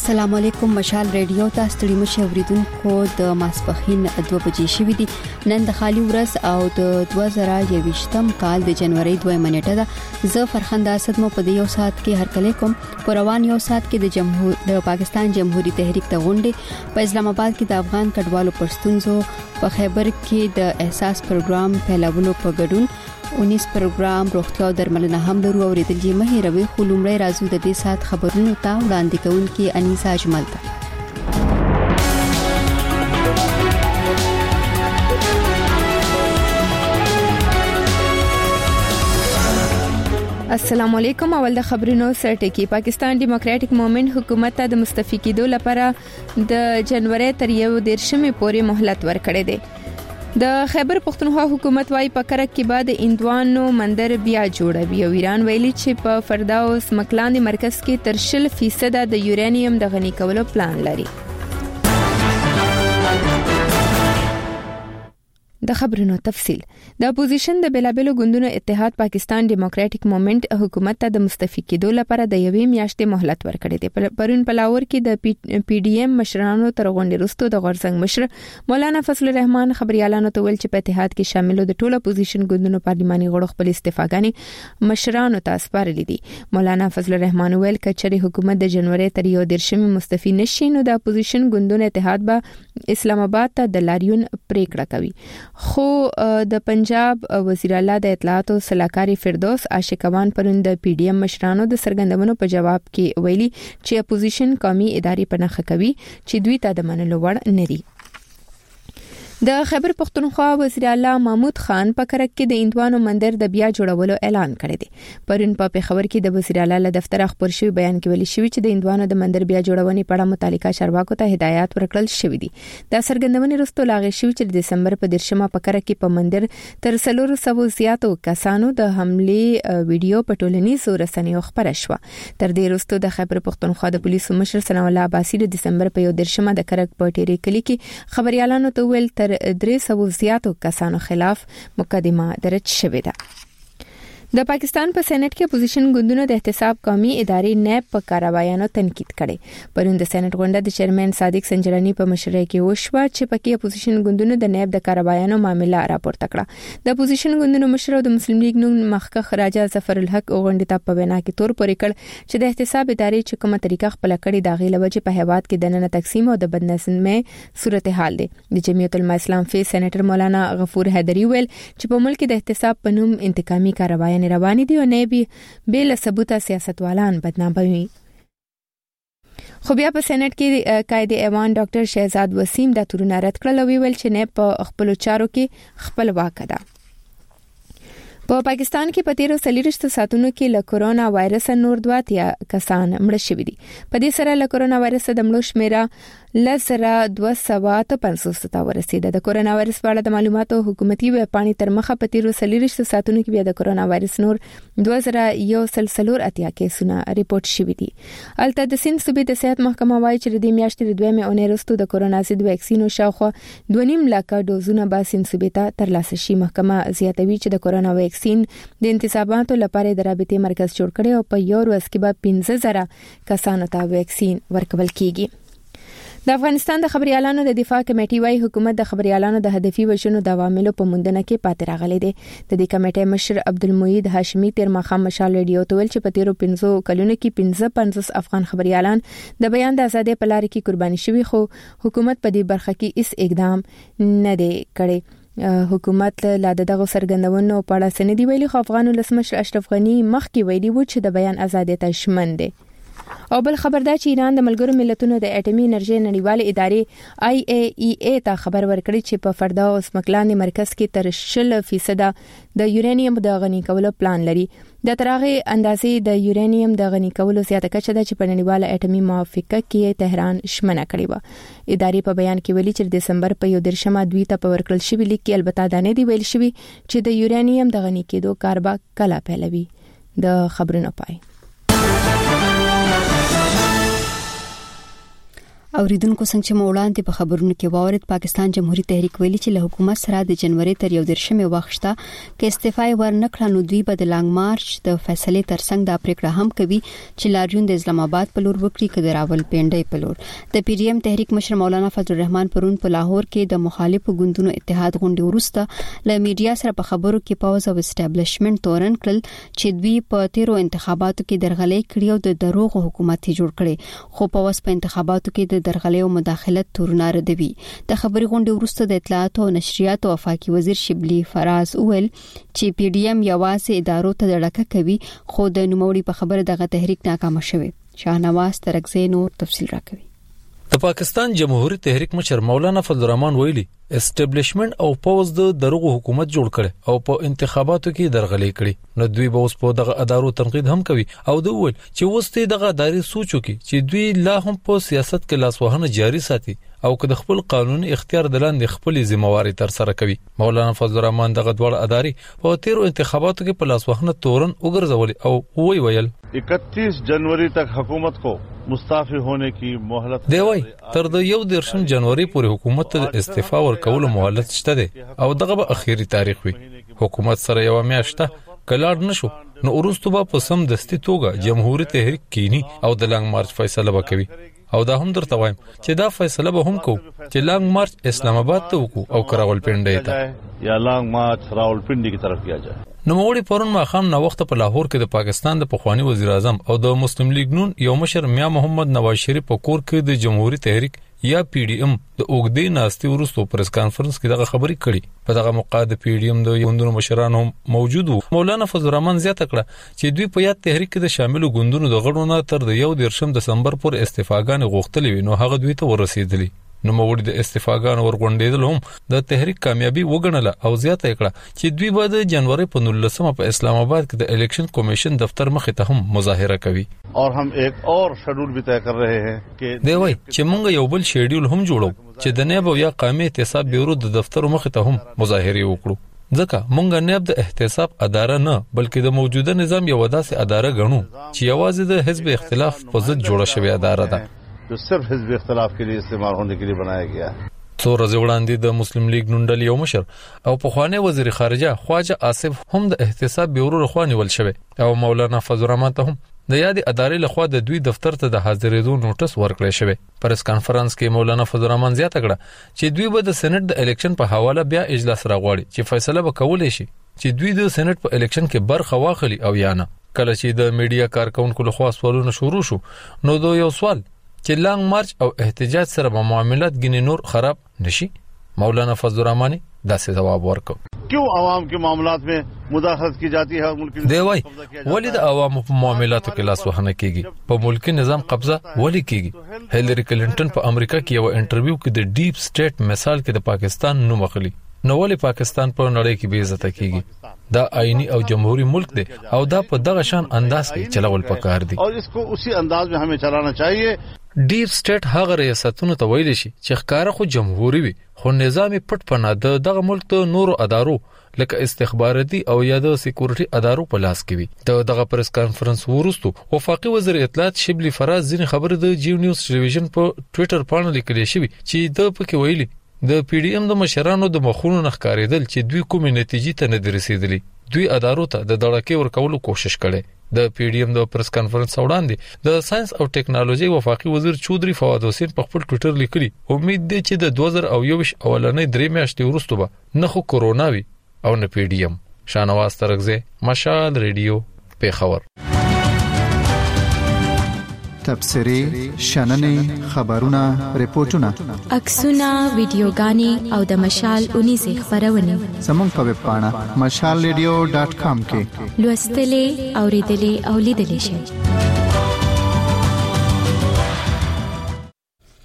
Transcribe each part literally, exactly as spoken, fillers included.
السلام علیکم. مشال ریډیو ته ستړي مشه اوریدونکو د ماسپخین دوه بجې شوې دي. نن د خالي ورځ او د دوه زره یوویشتم کال د جنوري دوه منېټه ده. زه فرخنده اسد مو په دې یو ساعت کې هرکلی کوم. په روان یو ساعت کې د جمهور د پاکستان جمهوریت تحریک ته غونډه په اسلام آباد کې د افغان کډوالو پښتونزو په خیبر کې د احساس پروګرام پیلولو په ګډون اونیس پروګرام روغتیا او درملنه هم لرو. اوریدل یې مه هېروئ. خو لومړی راځو د دې ساعت خبرونو ته وړاندې کوونکې انیسا اجمل ته. السلام علیکم. اول د خبرونو سرټکی. پاکستان ډیموکراټک موومېنټ حکومت ته د مستعفي کېدو لپاره د جنوري تر یو دیرشمې پورې مهلت ورکړی دی. د خیبر پختونخوا حکومت وايي په کرک کې بعد اندوانو مندر بیا جوړوي او ایران ویلي چې په فرداوس مکلاندې مرکز کې تر شل فیصد د یورانیم د غني کولو پلان لري. د خبرونو تفصیل. د اپوزیشن د بلابلو ګوندونو اتحاد پاکستان ډیموکراټک موومېنټ حکومت ته د مستعفي کېدو لپاره د یوې میاشتې مهلت ورکړی دی. پرون په لاهور کې د پی ډی ایم مشرانو تر غونډې وروسته د غورزنګ مشر مولانا فضل الرحمن خبريالانو ته ویل چې په اتحاد کې شاملو د ټولو اپوزیشن ګوندونو پارلماني غړو خپل استعفاګانې مشرانو ته سپارلې دي. مولانا فضل الرحمن ویل چې حکومت د جنوري تر یو دیرشمې مستعفي نشي نو د اپوزیشن ګوندونو اتحاد به اسلام آباد ته د لاریون پریکړه کوي. خو د پنجاب وزیر اعلی د اطلاعات او سلاکاري فردوس عاشقوان پرون د پی ډی ایم مشرانو د سرګندونو په جواب کې ویلي چې اپوزیشن قومي ادارې پنهخه کوي چې دوی ته د منلو وړ نه دي. د خیبر پختونخوا وزیر اعلی محمود خان په کرک کې د اندوانو مندر د بیا جوړولو اعلان کړی دی. پرون په پیښور کې د وزیر اعلی له دفتر خبر شوی بیان کې ویل شوی چې د اندوانو د مندر بیا جوړونې په اړه متعلقه چارواکو ته هدایات ورکړل شوی دي. د سرګندونې وروسته لاغې شوی چې د دسمبر په دیرشمه په کرک کې په مندر تر څلور سوه زیاتو کسانو د حمله ویډیو په ټولنیزو رسنیو خبره شوه. تر دې وروسته د خیبر پختونخوا د پولیسو مشر ثنا الله عباسي د دسمبر په یو دیرشمه د کرک په ټيري کلی کې خبريالانو ته ویل تر درې سوه زیاتو کسانو خلاف مقدمه درج شوې ده. د پاکستان په سېنات کې اپوزیشن ګوندونو د احتساب قومي ادارې نیب په کاروایانو تنقید کړي. پرون د سېنات غونډه د چیرمن صادق سنجرانی په مشرۍ کې وشوه چې پکې اپوزیشن ګوندونو د نیب د کاروایانو معاملې راپورته کړه. د اپوزیشن ګوندونو مشر او د مسلم لیگ نون مخکخ راجا ظفر الحق غونډه ته په وینا کې تور پورې کړ چې د احتساب ادارې چې کومه طریقه خپل کړي دا غي لوجه په هواد کې د نن تقسیم او د بدنظمۍ صورتحال دي. د جمعیت العلماء اسلام فی سېنیټر مولانا غفور حیدری ویل چې په ملک د احتساب په نوم انتقامي کاروایي رواني دي او نه به بل ثبوت سیاستوالان بدناموي. خو بیا په سېنات کې قائد ایوان ډاکټر شهزاد وسیم د تورونه رد کړل او ویل چې نه په خپل چارو کې خپل واک ده. په پاکستان کې په تیرو سلیریشت ساتونو کې له کورونا وایرس نور دوه اتیا کسان مړ شوي دي. په دې سره له کورونا وایرس د مړو شمیره لسره دوه سوه پنځوس ته ورسیده. د کورونا وایرس په اړه د معلوماتو حکومتي ویب پاڼې تر مخه په تیرو سلیریشت ساتونو کې بیا د کورونا وایرس نور دوه زره یو سل څلور اتیا کیسونه ریپورت شوي دي. الته د سند صوبې د صحت محکمه وايي چې د میاشتې د دویمې اونۍ وروسته د کورونا ضد ویکسینو شاوخوا دوه نیم لکه ډوزونه به سند صوبې ته ترلاسه شي. محکمه زیاتوي چې د کورونا ویکسین د انتصاباتو لپاره د رابطې مرکز جوړ کړي او په یو ورځ کې به پنځه زره کسانو ته ویکسین ورکول کیږي. د افغانستان د خبريالانو د دفاع کمیټې وايي حکومت د خبريالانو د هدفي وژنو د عواملو په موندنه کې پاتې راغلی دی. د دې کمیټې مشر عبدالمجید هاشمي تیر ماخام مشال ریډیو ته ویل چې په تیرو پنځو کلونو کې پنځه پنځوس افغان خبريالان د بیان د ازادۍ په لار کې قرباني شوي خو حکومت په دې برخه کې هیڅ اقدام نه دی کړی. حکومت لا دغه سرګندونو په اړه سندې ویلي خو افغان ولسمشر اشرف غنی مخکې ویلي و چې د بیان ازادۍ ته شمن دی. او بل خبر دا چې ایران د ملګرو ملتونو د اټومي انرژي نړیوالې ادارې آی ای ای ای ته خبر ورکړی چې په فرداوس مکلاندې مرکز کې تر شل فیصد د یورانیم د غني کولو پلان لري. د ترغه اندازې د یورانیم د غني کولو زیاته کچه ده چې په نړیواله اټومي موافقه کې تهران شمنه کړې و. ادارې په بیان کې ویلي چې د دسمبر په یو دیرشمه دوی ته په ورکړل شوی لیک کې البته دا نه دی ویل شوی چې د یورانیم د غني کېدو کار به کله پیلوي. د خبرونو پای اوریدونکو څنګه چې موړاندې په خبرونو کې واورید پاکستان جمهوریت تحریک ویلي چې له حکومت سره د جنوري تر یو درشمه وخت کې استعفا ورنکړه نو دوی به د لانګ مارچ د فیصله ترڅنګ د پریکړه هم کوي چې لاریون د اسلام آباد په لور وکړي کډ راول پینډي په لور د پی ډی ایم تحریک مشر مولانا فضل الرحمن پرون په لاهور کې د مخالفو ګوندونو اتحاد غونډې وروسته له میډیا سره په خبرو کې پاوز او اسټابلیشمنت تورن کړل چې دوی په تیرو انتخاباتو کې درغلې کړې او د دروغ حکومت جوړ کړي خو په وس په انتخاباتو کې د درغلې او مداخلت تورونه ردوي د خبري غونډې وروسته د اطلاعات او نشریات او وفاقي وزیر شبلی فراز اول چې پی ډی ایم یوازې ادارو ته دړکه کوي خو د نوموړي په خبره دغه تحریک ناکام شوی شاهنواز ترکزی نور تفصیل راکوي د پاکستان جمهوریت تحریک مشر مولانا فضل الرحمن ویلي اسټابلیشمنت او پوز د دروغ حکومت جوړ کړي او په انتخاباتو کې درغلې کړي نو دوی به اوس په دغه ادارو تنقید هم کوي او دوی ول چې وسته دغه ادارې سوچو کې چې دوی لا هم په سیاست کې لاسوهنه جاری ساتي او که د خپل قانوني اختیار د لاندې خپل ذمہواری تر سره کوي مولانا فضل الرحمن دغه ډول ادارې په تیرو انتخاباتو کې په لاسوهنه تورن وګرځول او وی ویل इकतीस जनवरी तक हुकूमत को मुस्ताफी होने की मोहलत دی وای تر د یو درشم جنوري پورې حکومت ته استعفا ورکول مهلت شته دی او دغه به اخیری تاریخ وي حکومت سره یو میاشته کلاړ نشو نو ورستو به په سم دستي توګه جمهوریت تحریک کینی او د لانګ مارچ فیصله وکوي او دا هم درته وایم چې دا فیصله به هم کو چې لانګ مارچ اسلام آباد ته وکړو او کراول پنډي ته یا لانګ مارچ راولپنډي کی طرف کیا جائے نو موړي پرون ما خام نو وخت په لاهور کې د پاکستان د پخوانی وزیر اعظم او د مسلم لیگ نون یو مشر میا محمد نواز شریف په کور کې د جمهوریت تحریک یا پی ډی ایم د اوګدې ناستي ورستو پریس کانفرنس کې دغه خبري کړي په دغه موقع د پی ډی ایم د یوندونو مشرانو موجود وو مولانا فضل الرحمن زیاته کړه چې دوی په یاد تحریک کې د شامل ګوندونو د غړو نه تر د یو درشم دسمبر پورې استعفاګان غوښتلې وي نو هغه دوی ته ورسېدلي نو موږ د استعفاګان ورغونډېدل هم د تحریک کامیابی وګڼله او زیاته کړه چې دوی به د جنوري په نولسمه په اسلام آباد کې د الیکشن کمیشن دفتر مخې ته هم مظاهره کوي اور هم ایک اور شیډول بھی طے کر رہے ہیں چې دی وای چې موږ یو بل شیډول هم جوړو چې د نیب او یا قومي احتساب بیورو د دفتر مخې ته هم مظاهره وکړو ځکه موږ نیب د احتساب اداره نه بلکې د موجوده نظام یو داسې اداره ګڼو چې یوازې د حزب اختلاف په ضد جوړه شوې اداره ده जो सिर्फ हिजब इख्तिलाफ के लिए इस्तेमाल होने के लिए बनाया गया है څو ورځې وړاندې د مسلم لیگ نونډل یو مشر او په خوانه وزیر خارجه خواجه آصف هم د احتساب بیورو لخوا نیول شوی او مولانا فضل الرحمن ته هم د یادې ادارې لخوا د دوی دفتر ته د حاضرېدو نوټس ورکړی شوی پریس کانفرنس کې مولانا فضل الرحمن زیاته کړه چې دوی به د سېنات د الیکشن په حواله بیا اجلاس راغواړي چې فیصله وکولای شي چې دوی د سېنات په الیکشن کې برخه واخلي او یا نه کله چې د میډیا کارکونکو لخوا سوالونه شروع شو نو دوی یو سوال چې لانګ مارچ او احتجاج سره به معاملات غني نور خراب نشي مولانا فضل الرحمن داسې جواب ورکړ क्यों आवाम के मामलात में मुदाखलत की जाती है मुल्क دی وای ولې د عوامو په معاملاتو کې لاس وهنه کیږي په ملکی نظام قبضه ولې کیږي هیلری کلینټن په امریکا کې یو انټرویو کې د ډیپ سټیټ مثال کې د پاکستان نوم اخلي نو ولې پاکستان په نړۍ کې بے عزت کیږي دا آئینی او جمهوریت ملک دی او دا په دغه شان انداز کې چلول پکار دي اور इसको उसी अंदाज में हमें चलाना चाहिए ډیپ سټیټ هغه ریاستونو ته ویل شي چې ښکارا خو جمهوریت وي خو نظام پټ پناه د دغه ملک ته نورو ادارو لکه استخباراتي او یا د سکیورټي ادارو په لاس کې وي د دغه پریس کانفرنس وروسته وفاقي وزیر اطلاعات شبلی فراز ځینې خبره د جیو نیوز ټلویزیون په ټوئیټر باندې لیکل شوی چې د پکې ویلي د پی ډی ایم د مشرانو د مخونو نخکاریدل چې دوی کومې نتیجې ته نه رسیدلی دوی ادارو ته د دړکې ورکولو کوشش کړي د پی ډی ایم د پریس کانفرنس وړاندې د ساينس او ټیکنالوژي وفاقي وزیر چودري فواد حسین په خپل ټوئیټر لیکلي امید دی چې د دوه زره یوویشت اولنې درې میاشتې وروسته به نه خو کورونا وي او نه پی ډی ایم شانواز ترغزه مشال ریډیو پیښور تبصری شننې خبرونه ریپورتونه عکسونه ویډیوګانې او د مشال اونې زی خبرونه زموږ په ویب پاڼه مشال ریډیو ډاٹ کام کې لوستلې اوریدلې او لیدلې شئ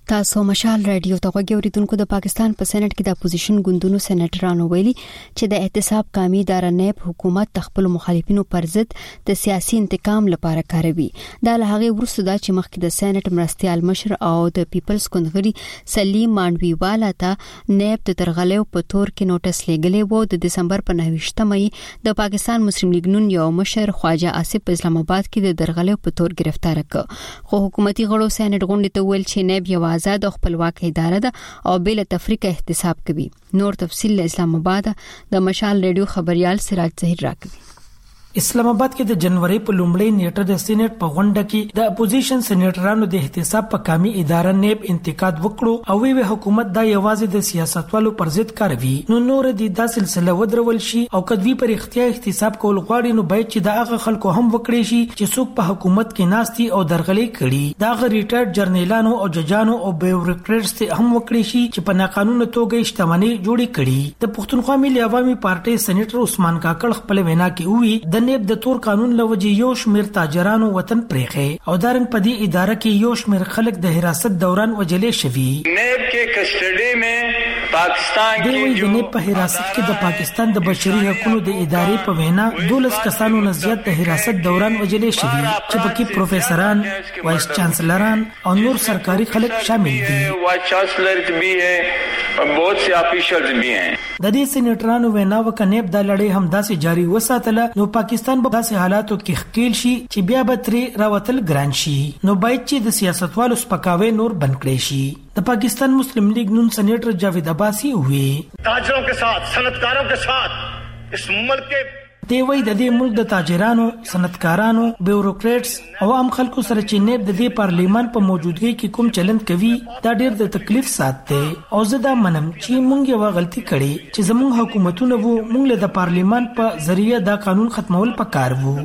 تاسو مشال رادیو ته غوړیدونکو د پاکستان په سېنات کې د اپوزیشن ګوندونو سېنیټرانو ویلي چې د احتساب کامي اداره نیب حکومت خپل مخالفینو پر ضد د سیاسي انتقام لپاره کاروي. دا له هغه وروسته دا چې مخکې د سېنات مرستيال مشر او د پیپلز ګوندغړي سلیم مانویوالا ته نیب د ترغلیو په تور کې نوټس لګلې وو. د دسمبر په نهمه د پاکستان مسلم لیگ نون یو مشر خواجه آصف په اسلام آباد کې د درغلیو په تور گرفتار کړ، خو حکومتي غړو سېنات غونډې ته ویل چې نیب یو آزاد او خپلواک اداره ده او بل تفریق احتساب کوي. نور تفصیل اسلام آباد د مشال ریډیو خبريال سراج ظهیر راکوي. اسلام آباد کې د جنوري په لومړۍ نیټه د سېنات په غونډه کې د اپوزیشن سېنیټرانو د احتساب په کامي اداره نیب انتقاد وکړو او وی حکومت دا یوازې د سیاستوالو پر ضد کاروي. نو نور د دا سلسله ودرول شي او کدوی پر اختیار احتساب کول غواړي نو باید چې د هغه خلکو هم وکړي شي چې څوک په حکومت کې ناستي او درغلي کړي. دا غ ریټایرډ جرنیلانو او ججانو او بیوروکریټس ته هم وکړي شي چې په ناقانونه توګه شتمنۍ جوړې کړي. د پښتونخوا ملي عوامي پارټي سېنیټر عثمان کاکړ خپل وینا کې وی د نیب د تور قانون لوجه یو شمیر تاجرانو وطن پرېخه او دارنګ په دې اداره کې یو شمیر خلک د حراست دوران وجلې شوي. نیب کې کسټډي میں پاکستان کې جو نیب په حراست کې د پاکستان د بشري حقوقو د ادارې په وینا دولس کسانو نه زیات د حراست دوران وجلې شوي چې پکې پروفیسوران، وایس چانسلران او نور سرکاري خلک شامل دي. وایس چانسلر بھی ہے، بہت سے افیشلز بھی ہیں. د دې سېنیټرانو وینا وکنيب د لړۍ هم داسې جاری وساتله نو پاکستان په داسې حالاتو کې خکېل شي چې بیا به ترې راوتل ګران شي. نو باید چې د سیاستوالو سپکاوی نور بند کړي شي. د پاکستان مسلم لیگ نون سېنیټر جاوید عباسی وی تاجروں کے ساتھ، صنعتکاروں کے ساتھ اس ملک کے دی وی د دې ملک د تاجرانو، صنعتکارانو، بیوروکریټس او عام خلکو سره چې نیب د دې پارلیمان په موجودګۍ کې کوم چلند کوي دا ډېر د تکلیف سات دی او زه دا منم چې موږ یو غلطي کړې چې زموږ حکومتونه وو موږ له د پارلیمان په ذریعہ دا قانون ختمول پکار وو.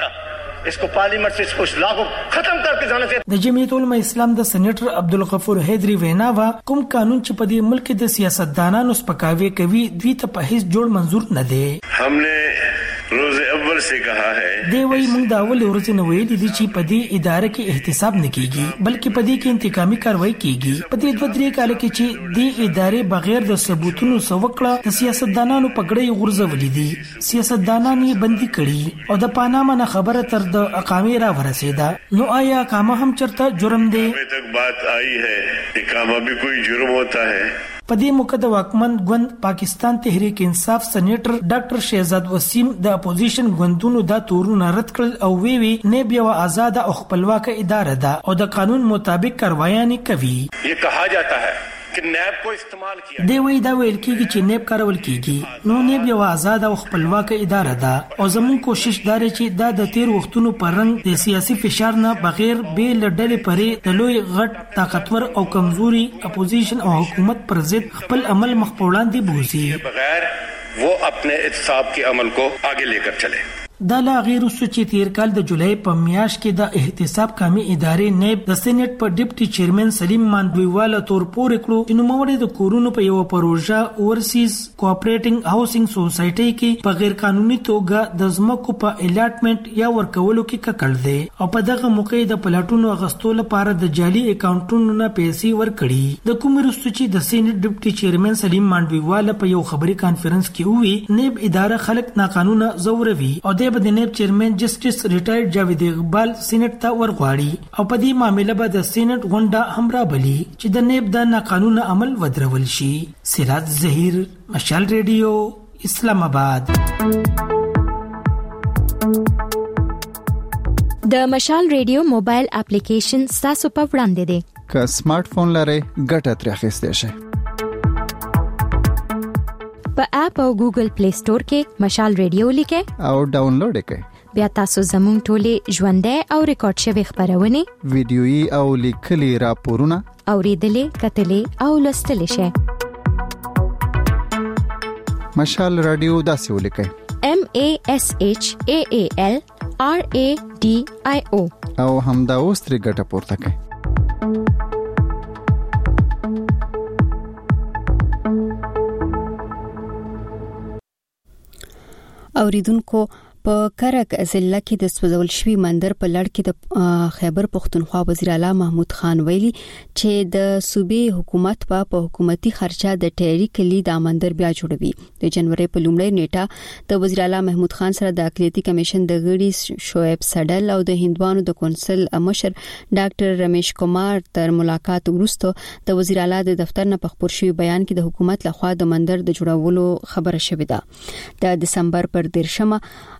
اس کو پارلیمنٹ سے اس لاغو ختم کر کے جانا چاہیے. د جمعیت العلماء اسلام د سېنیټر عبدالغفور حیدری وینا وا کوم قانون چې په دې ملک د سیاستدانانو سپکاوی کوي دوی ته په هیڅ جوړ منظور نه دی. ہم نے روز اول سے کہا ہے دی وی موږ د اول ورځې نه ویلي دي چې په دې اداره کې احتساب نه کیږي بلکې په دې کې انتقامي کاروایی کیږي. په دې دوه درې کال کې چې دې ادارې بغیر د ثبوتونو سوکړه د سیاستدانانو پګړې غورځولې دي، سیاستدانان یې بندي کړي او د پاناما نه خبره تر د اقامې را ورسېده. نو آیا اقامه هم چرته جرم دی؟ تک بات آئی ہے اقامه بھی کوئی جرم ہوتا ہے. په دې موقع د واکمن ګوند پاکستان تحریک انصاف سېنیټر ډاکټر شهزاد وسیم د اپوزیشن ګوندونو دا تورونه رد کړل او وی وی نیب یو آزاد او خپلواک اداره ده او د قانون مطابق کاروایي کوي. یہ کہا جاتا ہے کہ نیب کو استعمال کیا دی وی دا ویل کیږي چې نیب کارول کیږي. نو نیب یو آزاد او خپلواک اداره ده او زموږ کوشش دا چې دا د تیر وختونو پر رنګ د سیاسي فشار نه بغیر به لړل پرې د لوی غټ طاقتور او کمزوري اپوزیشن او حکومت پر ضد خپل عمل مخ په وړاندې بوزي بغیر وہ اپنے احتساب کے عمل کو آگے لے کر چلے. دا لا غیر وسو چې تیر کال د جولای په میاشت کې د احتساب کامي ادارې نیب د سېنات په ډیپټي چیرمن سلیم ماندویوالا تور پورې کړو چې نو موړې د کورونو په یو پروژه اورسیز کوآپریټینګ هاوسینګ سوسایټي کې په غیر قانوني توګه د ځمکو په الاټمنټ یا ورکولو کې ککړ دی او په دغه موقع د پلاټونو اغستو لپاره د جعلي اکاونټونو نه پیسې ورکړي. د کوم رستو چې د سېنات ډیپټي چیرمن سلیم ماندویوالا په یو خبري کانفرنس کې وی نیب اداره خلک ناقانونه زوروي او د د نیب چیرمن جسټس ریټایرډ جاوید اقبال سېنات ته ورغواړي او په دې معاملې به د سېنات غونډه هم رابلي چې د نیب د ناقانونه عمل ودرول شي. سراج ظهیر، مشال ریډیو، اسلام آباد. د مشال ریډیو موبایل اپلیکیشن تاسو په وړاندې دی. که سمارټ فون لرئ ګټه ترې اخیستئ شئ. په اپ او ګوګل پلی سٹور کې مشال ریډیو لیکه او ډاونلوډ کړئ. بیا تاسو زموږ ټولې ژوندۍ او ریکارډ شوی خبرونه ویډیويي او لیکلي راپورونه اوریدلې کتلې او لوستلې شئ. مشال رادیو داسې ولیکئ M A S H A A L R A D I O او همدا اوس ترې ګټه پورته کړئ. اوریدونکو په کرک ضلع کې د سوځول شوی مندر په لړ کې د خیبر پختونخوا وزیر اعلی محمود خان ویلي چې د صوبې حکومت په حکومتي خرچه د ټيري کلی د مندر بیا جوړوي. د جنوري په لومړۍ نیټه د وزیر اعلی محمود خان سره د اقلیتي کمیشن د غړي شعیب سډل او د هندوانو د کونسل مشر ډاکټر رمیش کمار تر ملاقات وروسته د وزیر اعلی د دفتر نه په خبر شوی بیان کې د حکومت لخوا د مندر د جوړولو خبره شوې ده. د دسمبر پر دیرشمه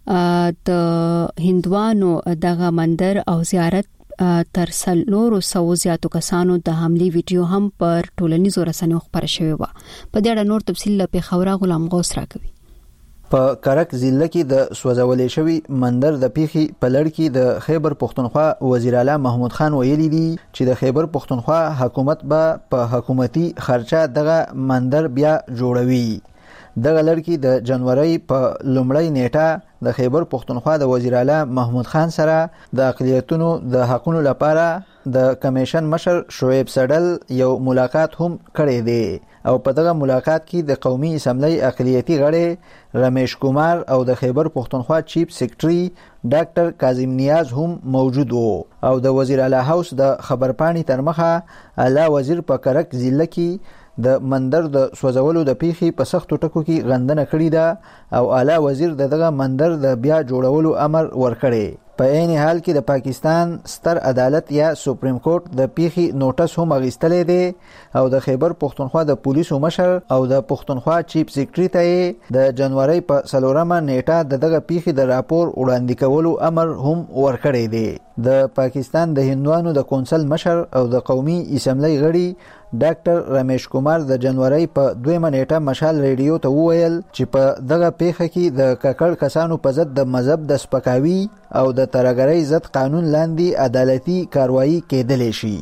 د هندوانو دغه مندر او زیارت تر څلورو سو زیاتو کسانو د حمله ویډیو هم پر ټولنیزو رسنیو خبره شوې و. په دې اړه نور تفصیل له خبره غلام غوث راکوي. په کرک ضلع کې د سوځولې شوی مندر د پیخي په لړ کې د خیبر پختونخوا وزیر اعلی محمود خان ویلي دي چې د خیبر پختونخوا حکومت به په حکومتي خرچه دغه مندر بیا جوړوي. دغه لړ کې د جنوري په لومړۍ نیټه د خیبر پختونخوا د وزیر اعلی محمود خان سره د اقلیتونو د حقوقو لپاره د کمیشن مشر شعیب سډل یو ملاقات هم کړی دی او په دغه ملاقات کې د قومي اسمبلی اقلیتي غړي رمیش کمار او د خیبر پختونخوا چیف سیکریټري ډاکټر کاظم نیاز هم موجود وو او د وزیر اعلی هاوس د خبرپاڼې تر مخه اعلی وزیر په کرک ضلع کې د مندر د سوځولو د پیخي په سختو ټکو کې غندنه کړې ده او اعلی وزیر دغه مندر د بیا جوړولو امر ورکړي. په عین حال کې د پاکستان ستر عدالت یا سپریم کورټ د پیخي نوټس هم اغیستلې ده او د خیبر پختونخوا د پولیسو مشر او د پختونخوا چیف سیکریټری ته د جنوري په څلورمه نیټه د دغه پیخي د راپور وړاندې کولو امر هم ورکړی دی. د پاکستان د هندوانو د کونسل مشر او د قومي اسمبلی غړي ډاکټر رمیش کمار د جنوري په دویمه نیټه مشال ریډیو ته وویل چې په دغه پیخه کې د ککړ کسانو په ضد د مذهب د سپکاوي او د ترګرۍ ضد قانون لاندې عدالتي کاروایی کېدلی شي.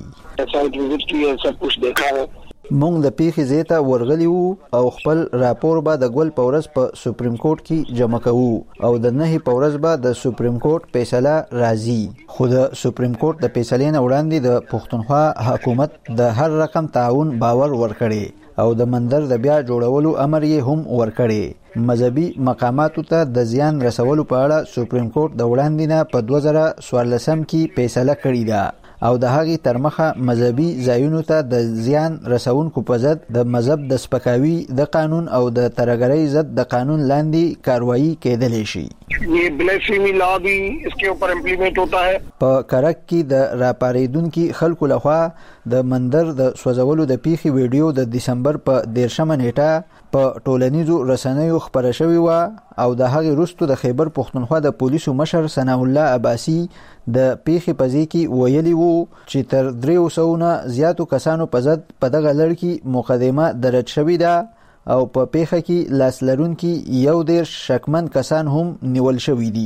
مونږ د پیخي زیته ورغلی وو او خپل راپور به د ګل پورس په سپریم کورټ کې جمع کوو او د نه پورس به د سپریم کورټ فیصله راځي. خو د سپریم کورټ د فیصلې نه وړاندې د پښتونخوا حکومت د هر رقم تعاون باور ورکړي او د مندر د بیا جوړولو امر یې هم ورکړي. مذهبي مقاماتو ته د زیان رسولو په اړه سپریم کورټ د وړاندې نه په دوه زره څوارلسم کې فیصله کړې ده او د هغې تر مخه مذهبي ځایونو ته د زیان رسونکو په ضد د مذهب د سپکاوي د قانون او د ترګرۍ ضد د قانون لاندې کاروایی کېدلی شي. یہ بلیفیمی لا بھی اس کے اوپر امپلیمنٹ ہوتا ہے. په کرک کې د راپاریدونکو خلکو لخوا د مندر د سوځولو د پیخي ویډیو د دسمبر په دیرشمه نیټه په ټولنیزو رسنیو خبره شوې و او د هغې وروسته د خیبر پختونخوا د پولیسو مشر ثناء الله عباسي د پیخي په ځای کې ویلي وو چې تر دریو سوو نه زیاتو کسانو په ضد په دغه لړ کې مقدمه درج شوې ده او په پیخه کې لاس لرونکي یو دېرش شکمن کسان هم نیول شوي دي.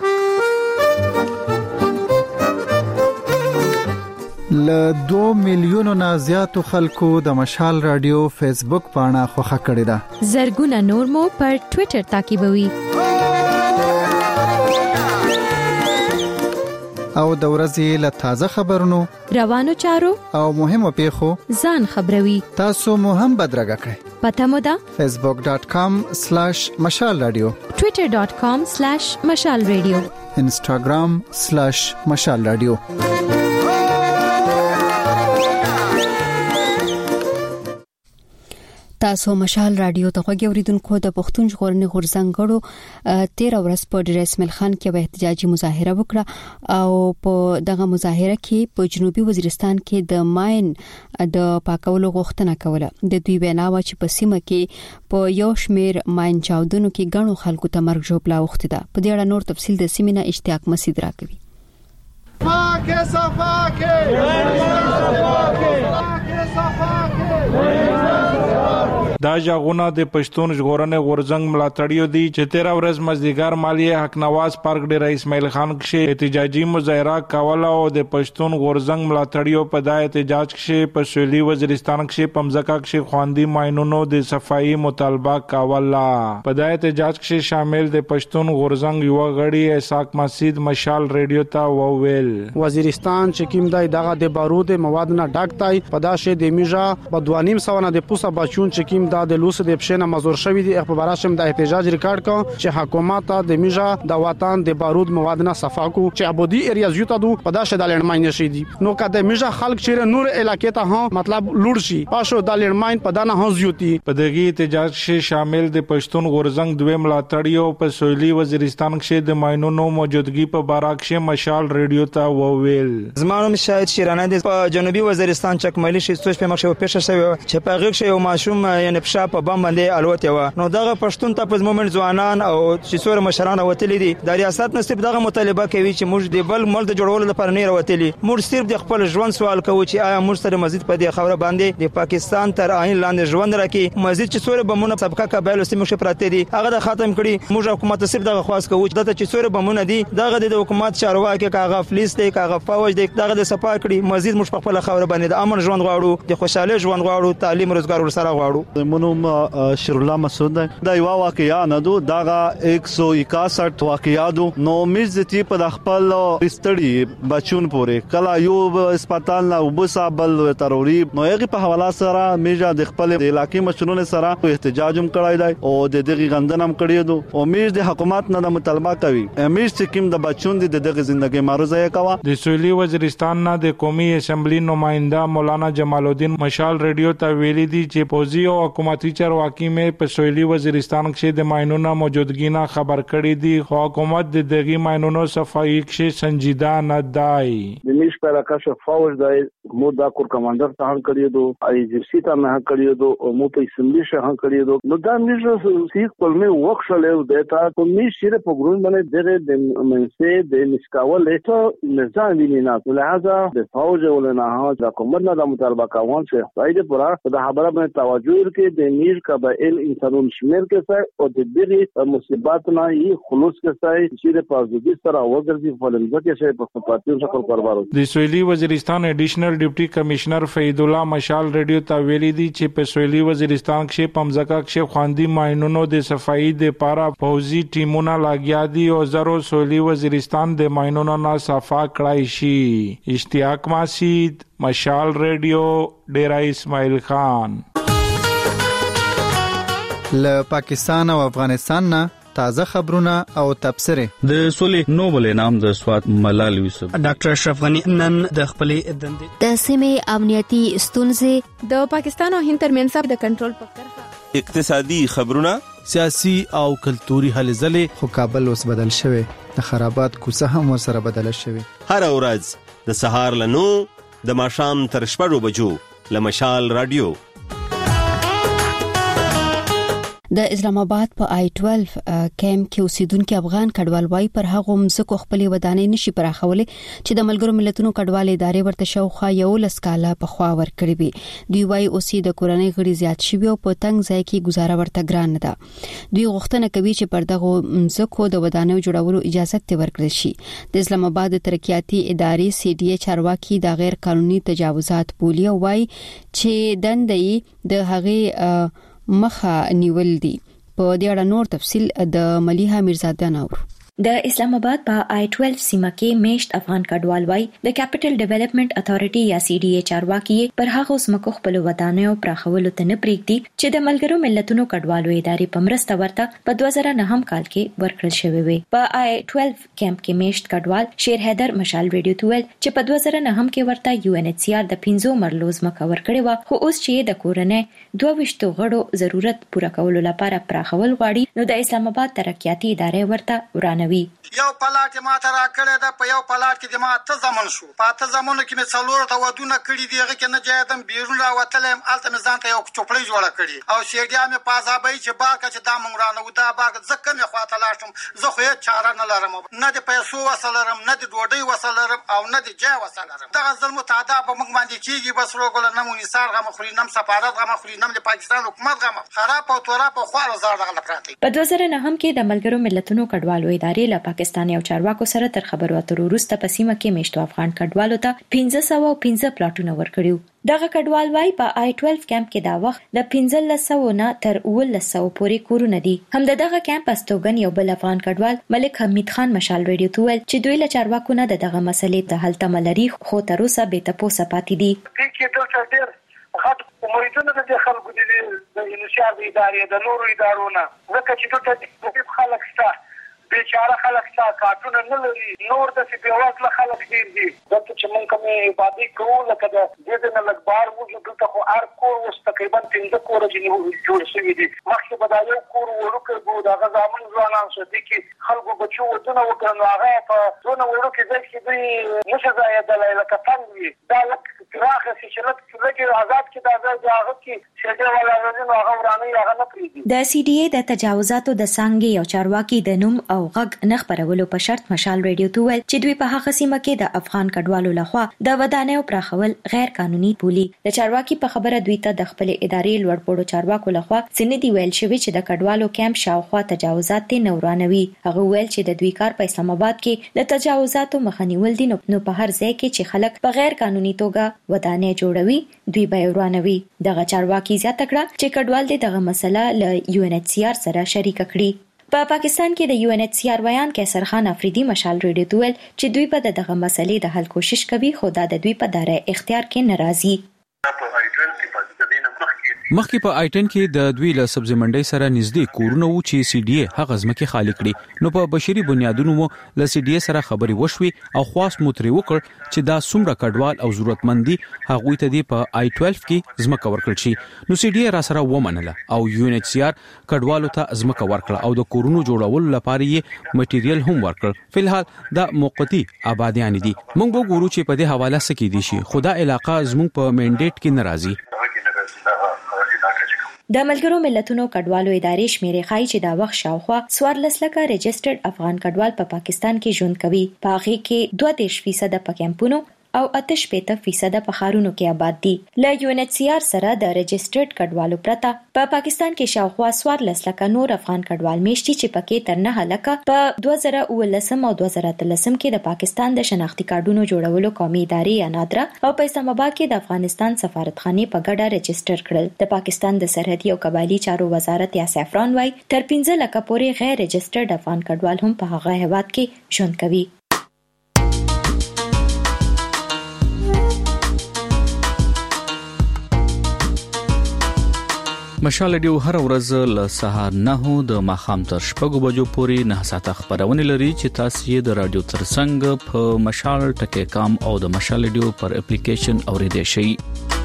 ل دو میلیونو نه زیاتو خلکو د مشال رادیو فیسبوک پاڼه خوښه کړې ده. زرګونه نور مو پر ټوئیټر تعقیبوي او د ورځې له تازه خبرونو روانو چارو او مهمو پیښو ځان خبروي. تاسو مو هم بدرګه کړئ. پته مو ده facebook dot com slash مشال رادیو twitter dot com slash مشال رادیو instagram slash مشال رادیو. تاسو مشال رادیو ته غوږی اوریدونکو د پښتون ژغورنې غورځنګړو تیر ورځ په ډیر اسماعیل خان کې به احتجاجي مظاهره وکړه او په دغه مظاهره کې په جنوبي وزیرستان کې د ماین د پاکولو غوښتنه کوله. د دوی وینا و چې په سیمه کې په یو شمیر ماین چاودنو کې غنو خلکو ته مرګ ژوبلا وخته ده. په دې اړه نور تفصیل د سیمینه اشتیاق مسید راکوي. پاکه صفاکه دا ژغونه د پښتون ژغورنې غورځنګ ملاتړیو دي چې تیر ورځ مزدیګر مالیه حق نواز پارک ډیر اسماعیل خان کې احتجاجي مظاهره کوله او د پښتون غورځنګ ملاتړیو په دای احتجاج کې په سویلي وزیرستان کې پمزکا کې خواندي ماینونو د صفایي مطالبه کوله. په دای احتجاج کې شامل د پښتون غورځنګ یو غړي اسحاق مسید مشال ریډیو ته وویل وزیرستان چې کوم دای دغه د بارود مواد نه ډاکټای په داشه د میجا په دوانیم سونه د پوسا بچون چې کوم دا د لوس د پښنه مزور شوی دی په براشم د احتجاج ریکارډ کو چې حکومت د میجا د وطن د بارود مواد نه صفا کو چې ابودي اریاز یو ته دو په داشه د لړماین شي دي نو کده میجا خلک چیرې نور علاقې ته ها مطلب لوړ شي پاشو د لړماین په دانه ها زیوتی په دغه احتجاج کې شامل د پښتون غورزنګ دوه ملاتړیو په سویلي وزیرستان کې د ماينونو موجودګي په باراک کې مشال ریډیو ته وویل زمانو شاهد شیرانه د جنوبي وزیرستان چکملی شي سوچ په مخه پېښه شوی چې په غږ شوی ماشوم یعنی په شاپ بم باندې الوت و نو دغه پښتون ته په مومنت ځوانان او چې څور مشران وتلی دي د ریاست نصیب دغه مطالبه کوي چې موږ د بل ملک جوړولو لپاره نه وتلی موږ صرف د خپل ژوند سوال کوو چې آیا موږ سره مزید په دې خبره باندې د پاکستان تر عین لاندې ژوند راکې مزید چې څور بمونه سبقه قبایل سیمه شي پراته دي هغه د ختم کړي موږ حکومت صرف دغه خواست کوو چې چې څور بمونه دي دغه د حکومت چارواکي کاغه فلیس دی کاغه فوج دی دغه د صفا کړي مزید موږ په خپل خبره باندې د امن ژوند غواړو د خوشاله ژوند غواړو تعلیم روزګار ورسره غواړو منو شیرالله مسعود دا یو واقعیا نه دو دغه یک سو اکسઠ واقعیاتو نو مزتی په خپل استړي بچون پورې کلا یو هسپتال نه وبسابل تروري نو یغه په حواله سره میجا د خپل علاقې مشرونو سره احتجاج هم کړای دی او د دغه غندنم کړی دو او میج د حکومت نه د مطالبه کوي میج چې کوم د بچون د دغه ژوندۍ معروضه کوا د سویلي وزیرستان نه د قومي اسمبلی نمائنده مولانا جمال الدین مشال ریډیو ته ویلي دي چې پوزي او حکومتي چارواکي مې په سویلي وزیرستان کې د ماينونو موجودګي نه خبر کړی دي خو حکومت د دغه ماينونو صفایي کې سنجیده نه دی د میش پر راکاشه فوج د مو دا کور کمانډر ته هم کړی دو ای جی سی ته هم کړی دو او مو په اسمبلی شه هم کړی دو نو دا میش سیک په مې وښلې دیتا په میش سره په ګرون باندې دغه د منسه د نسکاول ته نظام ویني نه لہذا د فوج ولنه ها د حکومت نه د مطالبه کوون چې فائدې پورا د خبره باندې توجه ورکړي د میش قبایل انسانون شمیر کې ځای او د دغه مصیبت نه یې خلوص کې ځای چې د پازدي سره وګرځي فلنځ کې شي په پاتیو شکل کاروبار د سویلي وزیرستان ایډیشنل ډیپټي کمشنر فید الله مشال ریډیو ته ویلي دي چې په سویلي وزیرستان کې پمزکا کې خواندي ماينونو د صفایي د پارا فوزي ټیمونه لاګیا دي او زرو سویلي وزیرستان د ماينونو نه صفا کړای شي اشتیاق ماسید مشال ریډیو ډیرا اسماعیل خان له پاکستان او افغانستان نه تازه خبرونه او تبصره د سولې نوبل انعام د سوات ملال یوسف ډاکټر اشرف غنی نن د خپلې دندې د سیمې امنیتي ستونزې د پاکستان او هند ترمنځ د کنټرول په کرښه اقتصادي خبرونه سیاسي او کلتوري هلې ځلې خو کابل اوس بدل شوی د خرابات کوڅه هم ورسره بدل شوی هر ورځ د سهار له نو د ماښام تر شپږ بجو له مشال رادیو د اسلام آباد په آی ټوئلو کیمپ کې اوسیدونکو افغان کډوال وای پر هغه مزکو خپل ودانې نشي پراخولې چې د ملګرو ملتونو کډوال ادارې ورته شوخه یو لسکاله په خوا ور کړی وي دوی وای اوسې د کورنۍ غړي زیات شوی او په تنګ ځای کې گزاره ورته ګران ده دوی غوښتنه کوي چې پر دغه مزکو د ودانې جوړولو اجازه ته ورکړي شي د اسلام آباد ترقیاتي ادارې سی ډي ای چارواکي د غیر قانوني تجاوزات بولی وای چې دندې د هغه مخه نیول دي په دې اړه نور تفصيل د مليحه میرزاده نور د اسلام آباد په آی ټوئلو سیمه کې میشت افغان کډوال وای د کیپټل ډیولپمنٹ اتھارټي یا سی ډي ای چارواکي پر هغه سمکو خپل ودانیو پراخولو ته نه پریږدي چې د ملګرو ملتونو کډوالو ادارې په مرسته ورته په دوه زره نهم کال کې ورکړل شوی وي په آی ټوئلو کیمپ کې میشت کډوال شیر حیدر مشال ریډیو ته ویل چې په دوه زره نهم کې ورته یو ان ایچ سی آر د پنځو مرلو ځمکه ورکړې و خو اوس چې د کورنۍ دوه ویشتو غړو ضرورت پوره کولو لپاره پراخول غواړي نو د اسلام آباد ترقیاتي ادارې ورته ورانوي یو پلاټ ما ته را کړی دا په یو پلاټ کې د ما ته زمون شو په ته زمونو کې مې څلور ته ودونه کړی دی هغه کې نه جایدم بیرون را وتلم الته مې ځان ته یو چوپړی جوړه کړی او سیډیا مې پازابای چې باکه چې دا مونږ رانه و دا باکه ځکه مې خواته لاړم زه خو یې چاره نه لرم نه د پیسو وسل لرم نه د ډوډۍ وسل لرم او نه د جای وسل لرم دغه ظلم تعدا په مونږ باندې کیږي بس روګل نه مونږ نثار غم خوري نم سفارت غم خوري نم د پاکستان حکومت غم خراب او تورا په خواره زړه غل پراته په دوه زره نهم کې د ملګرو ملتونو کډوالو ادارې له پاکستان او چارواکو سره تر خبرو اترو وروسته په سیمه کې میشتو افغان کډوالو ته پنځه سوه پنځه پلاټونه ورکړیو دغه کډوال وای په آی ټوئلو کیمپ کې دا وخت د پنځلس سوه نه تر اوولس سوه پورې کورونه دي هم دغه کیمپ استوګن یو بل افغان کډوال ملک حمید خان مشال ریډیو ته ویل چې دوی له چارواکو نه دغه مسلې ته حل تمه لري خو تر اوسه بې تپوسه پاتې دي کې دلته ډېر غټ امیدونه د خلکو دي د فشار د ادارې د نورو ادارونه ځکه چې دلته خلک شته بیچاره خلک تا کارتونه نه لري نور د سپیوازله خلک ډیر دي دلته چې مونږ کومې عبادت کوو لکه د دې نه لږ بار وځو دلته خو هر کور اوس تقریبا پنځه کوره جوړ شوي دي مخکې به دا یو کور وړوکی و د هغه زامن ځوانان شو دي کې خلکو بچو ودونه وکړل نو هغه په دونه وړوکي ځای کې دوی نشي ځایېدلی لکه تنګ وي دا لږ پراخه شي چې لږ لږ آزاد کړي دا ځای د هغه کې شیدې والا راځي نو هغه ورانوي هغه نه پرېږدي. د سی ډي اے د تجاوزاتو د څانګې یو چارواکي د نوم او غږ نه خپرولو په شرط مشال ریډیو ته ویل چې دوی په هغه سیمه کې د افغان کډوالو لخوا د ودانیو پراخول غیر قانوني بولي. د چارواکي په خبره دوی ته د خپل ادارې لوړپوړو چارواکو لخوا سندي ویل شوی چې د کډوالو کیمپ شاوخوا تجاوزات ته نورانوي. هغه ویل چې د دوی کار په اسلام آباد کې د تجاوزاتو مخنیول دي نو په هر ځای کې چې خلک په غیر قانوني توګه ودانۍ جوړوي دوی به ورانوي. دغه چارواکي زیاته کړه چې کډوال دغه مسله له یو ان ایچ سی آر سره شریک کړي. په پاکستان کې د یو ان ایچ سی آر ویان کیسر خان افریدي مشال ریډیو ته ویل چې دوی په دغه مسلې د حل کوشش کوي خو دا د دوی په دره اختیار کې ناراضي. مخکې په آیټن کې د دوی له سبزی منډي سره نږدې کورونه و چې سی ډي اے هغه ځمکه خالی کړي نو په بشري بنیادونو مو له سی ډي اے سره خبري وشوي او خاص متری وکړ چې دا څومره کډوال او ضرورتمندي هغه ته دی په آی بانر کې ځمکه ورکړل شي نو سی ډي اے را سره ومنله او یو ان ایچ سی آر کډوالو ته ځمکه ورکړه او د کورونو جوړولو لپاره یې مټیریل هم ورکړ. فلحال دا موقتی آبادیان دي مونږ به ګورو چې په دې حواله سکه دي شي خدا علاقه زموږ په منډیټ کې ناراضي. د ملګرو ملتونو کډوالو ادارې شمیرې ښایي چې دا وخت شاوخوا څوارلس لکه رجسټرډ افغان کډوال په پا پاکستان کې ژوند کوي. په هغې کې دوه دېرش فیصده په کیمپونو او اته شپېته فیصده په ښارونو کې آباد دي. له یو ان ایچ سی آر سره د رجسټرډ کډوالو پرته په پا پاکستان کې شاوخوا څوارلس لکه نور افغان کډوال میشتي چې پکې تر نه لکه په دوه زره اوولسم او دوه زره اتلسم کې د پاکستان د شناختی کارډونو جوړولو قومي ادارې یا نادرا او په اسلام آباد کې د افغانستان سفارتخانې په ګډه رجسټر کړل. د پاکستان د سرحدي او قبایلی چارو وزارت یا سفران وايي تر پنځه لکه پورې غیر رجسټرډ افغان کډوال هم په هغه هیواد کې ژوند کوي. مشال ډیو هر ورځ له سهار نه د ماخام تر شپږو بجو پورې نه ساعته خبرونه لري چې تاسو یې د رادیو ترڅنګ په مشال ټکی کام او د مشال ډیو پر اپلیکیشن اوریدئ شئ.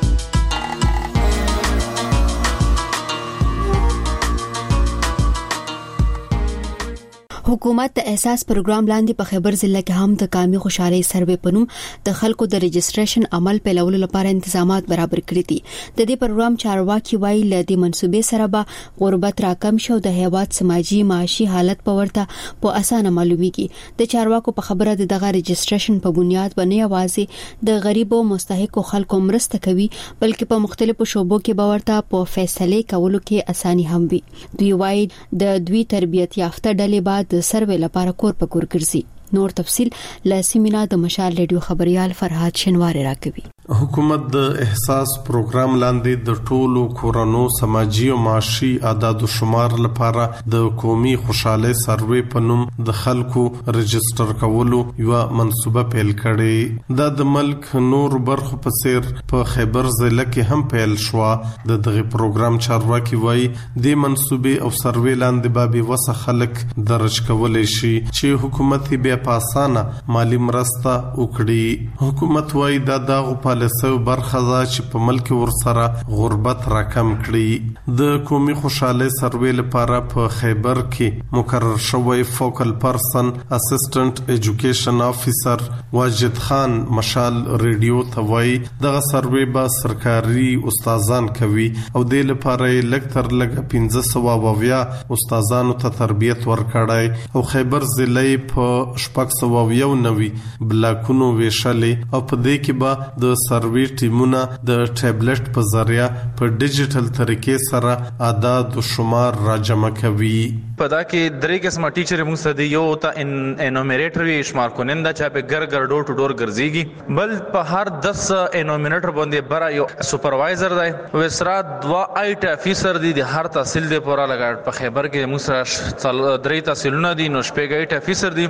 حکومت د احساس پروګرام لاندې په خیبر ضلع کې هم د قومي خوشحالي سروې پنوم د خلکو د رجسټریشن عمل پیلولو لپاره تنظیمات برابر کړي دي. د دې پروګرام چارواکي وایي ل دې منسوبې سره به غربت راکم شي او د هیواد سماجی معاشي حالت په ورته په اسانه معلومیږي. د چارواکو په خبره دغه رجسټریشن په بنیاد باندې یوازې د غریب او مستحق خلکو مرسته کوي بلکې په مختلفو شوبو کې به ورته په فیصله کولو کې اساني هم وي. دوی وایي د دوی تربیت یافته ډلې بعد د سروې لپاره کور په کور ګرځي. نور تفصيل ل سیمینا د مشال ریډیو خبريال فرحات شنواری راکوي. حکومت د احساس پروګرام لاندې د ټولو کورونو سماجی او معاشي اعداد او شمار لپاره د قومي خوشاله سروې په نوم د خلکو رجسټر کولو یو منسوبه پیل کړي. د ملک نور برخو په سیر په خیبر ضلع کې هم پیل شو. د دغه پروګرام چارواکي وایي د منسوبه او سروې لاندې بابي وسه خلک درج کولای شي چې حکومت به په اسانه مالی مرسته وکړي. حکومت وایي دا دغه پالیسي برخه ده چې په ملک ورسره غربت راکم کړي. د قومي خوشاله سروې لپاره په خیبر کې مقرر شوی فوکل پرسن اسسټنټ ایجوکیشن افیسر واجد خان مشال ریډیو ته وایي دغه سروې به سرکاري استادان کوي او د لپاره لکتر لګ پنځه سوه ویا استادانو ته تربیت ورکړای او خیبر ضلع په شپږ سوه یو نوي بلاکونو ویشلې او په دې کې به د سروې ټیمونه د ټابلیټ په ذریعہ په ډیجیټل طریقې سره اعداد او شمار راجمع کوي. په دا کې درې قسمه ټیچر موږ سره یو ته انومریټر وی شمار کوننده چې په ګر ګر ډور ټو ډور ګرځيږي بل په هر دس انومریټر باندې برا یو سپروایزر دی وسرا دوا آیټ افیسر دی د هر تحصیل دی پورا لګا په خیبر کې موږ سره درې تحصیلونه دي نو شپږ آیټ افیسر دی اس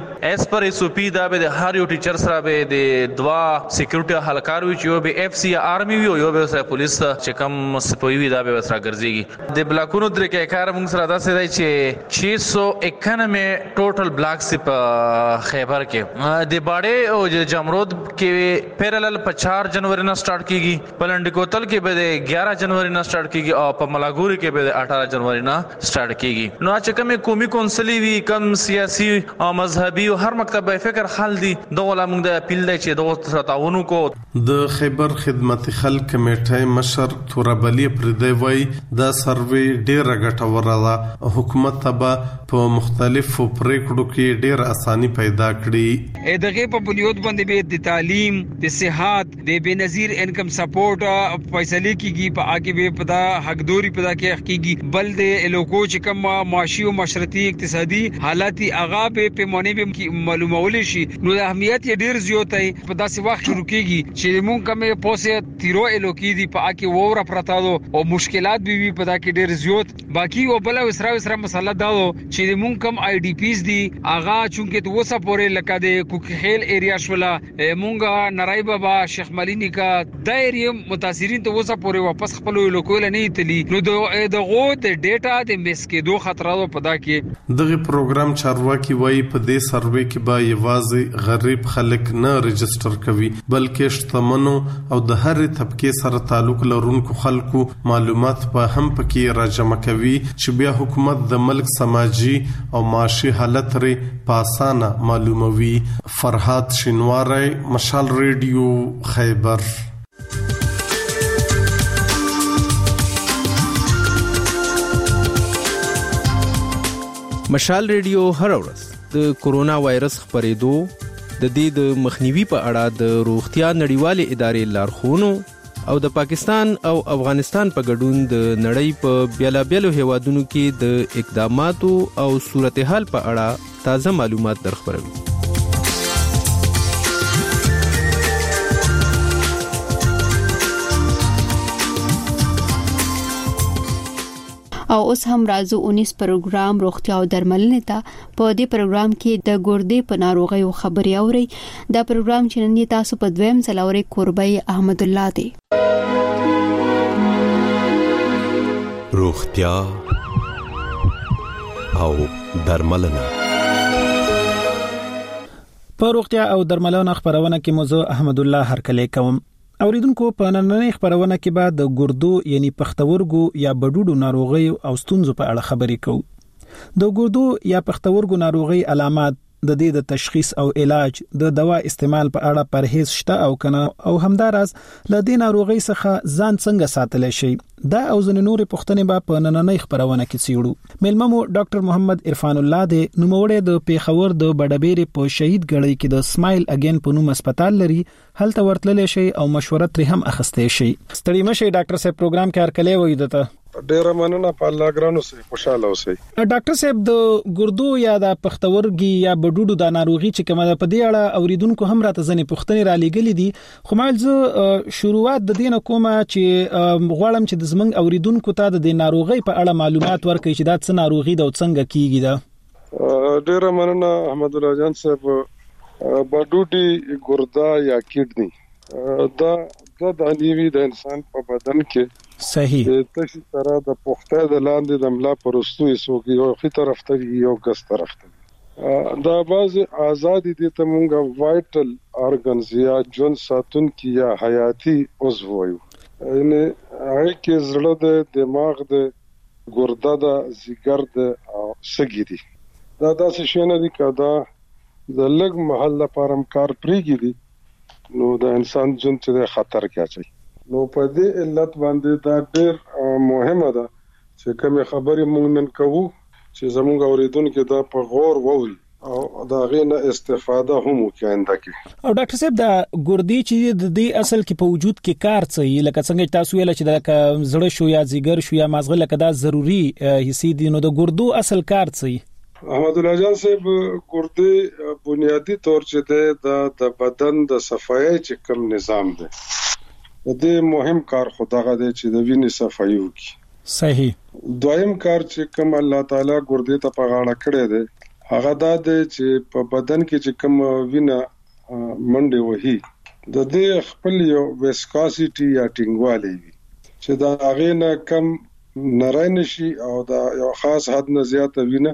اس پر ایس او پی دا به د هر یو ټیچر سره به د دوا سکیورټي هلکار وي چې به اف سی آرمي وي او یو به سره پولیس چې کوم سپوي وي دا به سره ګرځيږي د بلاکونو درې کې کار موږ سره دا څه دی چې شش سو اکانوے ټوټل بلاک سپ خیبر کې د باډې او جمرود کې پیرالل په چار جنوري نه سٹارټ کیږي پلنډ کوتل کې به د گیارہ جنوري نه سٹارټ کیږي او په ملاګوري کې به د اٹھارہ جنوري نه سٹارټ کیږي نو چې کومه قومي کونسلي وی کم سیاسي او مذهبي او هر مکتب فکر حل دي دغه موږ د اپیل دی چې دغه تعاون کو د خیبر خدمت خلک کمیټه مشر تورابلی پردی وای دا سروې ډیره ګټوره ده حکومت تبا په مختلفو پریکړو کې ډیر اساني پیدا کړي دغه په بنیاد باندې به د تعلیم د صحت د بنظیر انکم سپورټ فیصله کیږي په اګه به پدا حقدوري پیدا کیږي بل د لوکو چې کوم معاشي او معاشرتي اقتصادي حالات هغه به پیمانه به معلومول شي نو د اهمیت ډیر زیات دی په داسې وخت شروع کیږي چې مونږ کومه پوسه تیرو الوکی دی په اګه ووره پرتا دو او مشکلات به وي پدا کې ډیر زیات باقی او بل وسره وسره مسله دا چې مونږ کوم آی ډی پیز دی هغه چونکه د وسه پورې لکه د کوکخیل ایریا شولا مونږه نړۍ بابا شیخ ملینی کا دایره متاثرین ته وسه پورې واپس خپل لوکول نه تلی نو دغه د ډیټا د مسکیدو خطر پدا کې دغه پروګرام چارواکي وای په دې سروې کې به یوازې غریب خلک نه رجستر کوي بلکې شتمنو او د هر طبقه سره تعلق لرونکو خلکو معلومات په هم پکې راجمع کوي چې بیا حکومت د ملک سماجی او معاشي حالت لري په اسانه معلوموي. فرهاد شینواری، مشال ریډیو، خیبر. مشال ریډیو هر ورځ د کورونا وایرس خپرېدو د دې د مخنیوي په اړه د روغتیا نړیوالې ادارې لارښوونو او د پاکستان او افغانستان په ګډون د نړۍ په بیلابیلو هیوادونو کې د اقداماتو او صورتحال په اړه تازه معلومات درخبروي. او اوس هم راځو انیس پروګرام روغتیا او درملنه ته. په دې پروګرام کې د ګردې په ناروغۍ او خبري اوري. دا پروګرام چې نن تاسو په دویم ځلوري قربای احمد الله دی. روغتیا او درملنه. په روغتیا او درملنه خبرونه کې موضوع احمد الله هرکلی کوم. اوریدونکو په نننۍ خبرونه کې به د ګردو یعنی پښتورګو یا بډوډو ناروغي او ستونزو په اړه خبرې کوو. د ګردو یا پښتورګو ناروغي علامات، د دې د تشخیص او علاج، د دوا استعمال په اړه پرهیز شته او کنه، او همداراز ل دې ناروغي څخه ځان څنګه ساتل شي. دا او ځنې نورې پوښتنې به په نننۍ خبرونه کې څېړو. مېلمه مو ډاکټر محمد عرفان الله دی، نوموړی د پیښور د بډبېرې په شهید ګړۍ کې د سمایل اگین په نوم هسپتال لري. هلته ورتللی شي او مشوره ترې هم اخیستی شي. ستړي مشي ډاکټر صاحب، پروګرام کې هرکلی وایي دته. ډیره مننه، په الله ګرانو سره خوشاله اوسئ. ډاکټر صاحب، د ګردو یا د پښتورګي یا بډوډو د ناروغي چې کومه ده په دې اړه اوریدونکو هم راته ځنې پوښتنې را لېږلې دي، خو مال زه شروعات د دې نه کومه چې غواړم چې د زمنګ اوریدونکو ته د دې ناروغي په اړه معلومات ورکړي چې دا څه ناروغي ده او څنګه کیږي. دا ډیره مننه احمد الله جان صاحب. بډوډي، ګردا یا کډنی دا د انیوي د انسان په بدن کې صحیح د تشي سره د پخته د لاندې د ملا پرستوي سوګي یو خي طرف ته یو ګس طرف ته دا باز آزادي دي ته مونږه وایټل ارګنز یا جون ساتون کی یا حیاتي عضو وایو. یعنی هغه کې زړه د دماغ د ګرده د زیګر د سګي دي. دا داسې شي نه دي کدا د لګ محل لپاره کار پریږي دي نو د انسان جون چې خطر کې اچي. نو په دې علت باندې دا ډېر مهمه ده چې کوم خبرې مونږ نن کوو چې زموږ اوریدونکو دا په غور ووري او دا غینه استفاده هم وکړي کې. او ډاکټر صاحب، دا ګردې چې د دې اصل کې په وجود کې کار څه لکه څنګه تاسو ویل چې دا زړه شو یا ځیګر شو یا مازغه لکه دا ضروری حصې دي، نو د ګردو اصل کار څه؟ احمد الله جان صاحب، ګردې بنیادی طور چې د د بدن د صفایي چې کوم نظام دی د دې مهم کار خدغه دی چې د وینې صفایي وکړي. صحیح. دویم کار چې کوم الله تعالی ګردې ته په غاړه کړی دی هغه دا دی چې په بدن کې چې کوم وینه منډه وهي د دې خپل یو ویسکاسيټي یا ټینګوالی وي چې دا هغه نه کم نری نشي او دا یو خاص حد نه زیاته وینه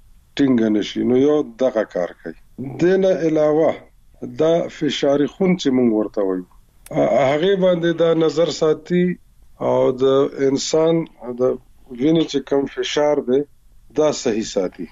ټینګ نشي نو یو دغه کار کوي دنه علاوه دا فشار خون چې موږ ورته وایو هغه باندې دا نظر ساتي او د انسان د وینې چې کم فشار دی دا صحیح ساتي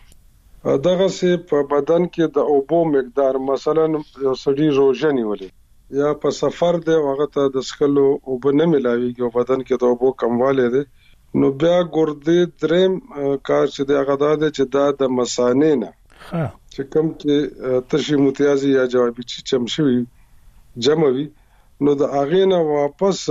دغه سه په بدن کې د اوبو مقدار مثلا یو سړي روزه نیولې یا په سفر دی هغه ته د سکلو اوبه نه ملاويږي او بدن کې د اوبو کمواله دی نو بیا ګردې دریم کار چې د هغه د چې دا د مثانې نه چې کوم کې تشی متیازي یا جوابي چې چمشوي جمعوي نو د هغه نه واپس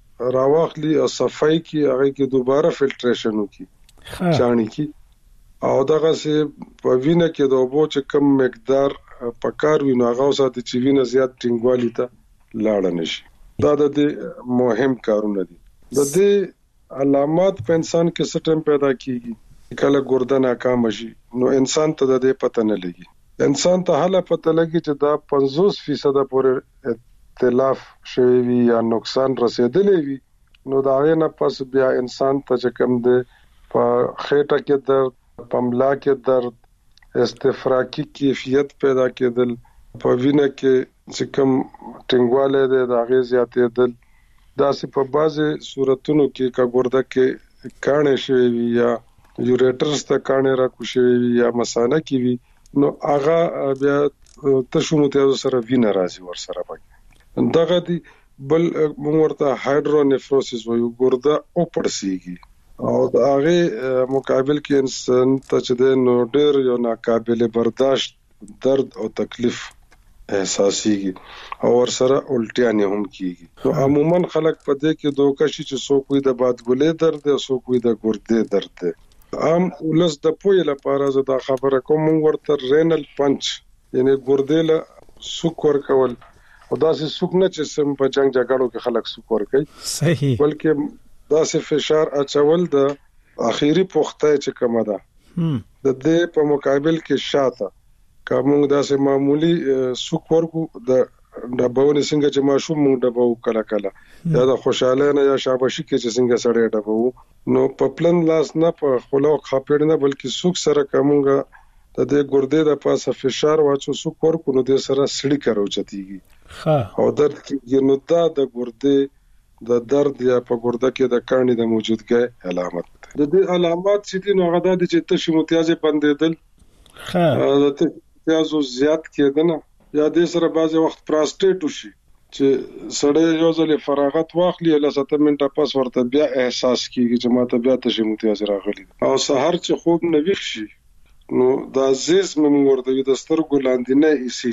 راوخلی او صفای کې هغه کې دوباره فلټریشن وکي چانی کې او دغه سه په وینه کې د اوبو چې کم مقدار پکار وینو هغه ساتي چې وینه زیات ټینګوالی ته لاړ نشي دا د دې مهم کارونه دي د دې علامات په انسان کې څه پیدا کیږي کله ګرده ناکام شي نو انسان ته د دې پته نه لګي انسان ته هله پته لګي چې دا پنځوس فیصد پورې اختلاف شوی وي یا نقصان رسیدلی وي نو دا غینه پس بیا انسان ته چې کوم دی په خېټه کې درد پملا کې درد استفراقی کیفیت پیدا کېدل په وینه کې چې کوم ټینګواله ده د هغه زیاتېدل دا سه په بازه صورتونو کې کا ګرده کې کانه شوی وي یا یوریټرز ته کانه را کوشوي وي یا مثانه کې وي نو هغه بیا تشو متیازو سره وینه راځي ور سره پکې دغه دی بل مورته هایدرونیفروسس وایو ګرده او پړسیږي او د هغه مقابل کې انسان ته چې د نو ډېر یو ناقابل برداشت درد او تکلیف احساسيږي او ورسره الټیانې هم کیږي نو عموما خلک په دې کې دوه شي چې څوک وي د بادګلې درد او څوک وي د ګردې درد دی عام ولس د پوی لپاره زه دا خبره کوم ورته رینل پنچ یعنی ګردې له سوکور کول او دا سه سوک نه چې سم په جنگ جګړو کې خلک سوکور کوي صحیح بلکې دا سه فشار اچول د اخیری پخته چې کومه ده د دې په مقابل کې شاته کوم دا سه معمولی سوک ورکو د ډبونه څنګه چې ماشوم مونږ ډبو کله کله یا د خوشاله نه یا شاباشي کې چې څنګه سړی ډبو نو په پلن لاس نه په خلو خاپړ نه بلکې سوک سره کومګه د دې ګردې د پاسه فشار واچو سوک ورکو نو د سره سړی کرو چتیږي او درد کې نو دا د ګردې د درد یا په ګرده کې د کاني د موجودګۍ علامت ده د دې علامات چې دي نو هغه د چې تشي متیازه بندیدل ها د تشي متیازو زیات کېدنه یا د سره بعضي وخت پراسټیټ وشي چې سړی یو ځل فراغت واخلي له سته منټه پس ورته بیا احساس کیږي چې ماته بیا تشي متیازه راغلي او سحر چې خوب نه ویښ شي نو دا زیس مم ورته د سترګو لاندې نه ایسي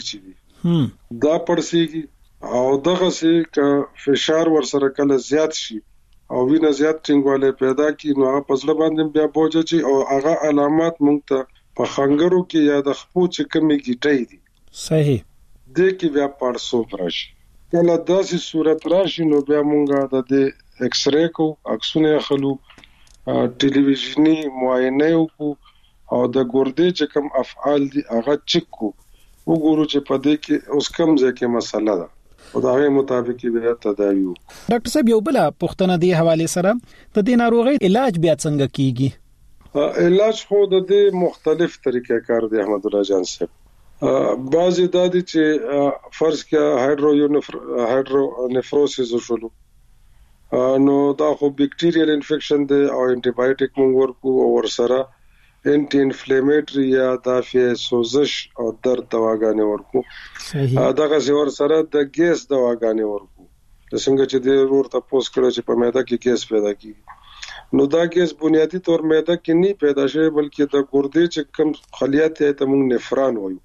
چي دا پړسیږي او دغه سي ک فشار ور سره کله زیات شي او وینه زیات ټینګواله پیدا کی نو هغه پسله باندې بیا بوجه چی او هغه علامات مونږ ته په خنګرو کې یا د خپو چې کمی گیټي دي صحیح د کې بیا پارسو راشي کله داسې صورت راشي نو بیا مونږه د دې ایکس ری کو عکسونه خلو ټلویزیونی معاینه وکړو او د ګردې چې کوم افعال دي هغه چک کو وګورو چې په دې کې اوس کوم ځکه مسله ده او دا غي مطابق به تداوی ډاکټر صاحب یو بل پښتنه دی حواله سره د دې ناروغي علاج بیا څنګه کیږي علاج خو د دې مختلف طریقې کار دی احمد الله جان صاحب بعضی د دې چې فرض کې هایدرو هایدرونیفروسس شولو نو دا خو بیکټیریل انفیکشن دی او انټي بایوټیک مونږ ورکو او ور سره انټي انفلیمیټری یا دافع سوزش او درد دواګانې ورکو صحیح دغه څور سره د ګیس دواګانې ورکو څنګه چې د ورته پوس کړو چې په معده کې ګیس پیدا کیږي نو دا ګیس بنیادی طور معده کې نه پیدا شي بلکې د ګردې چې کم خلیات ته موږ نفران وایو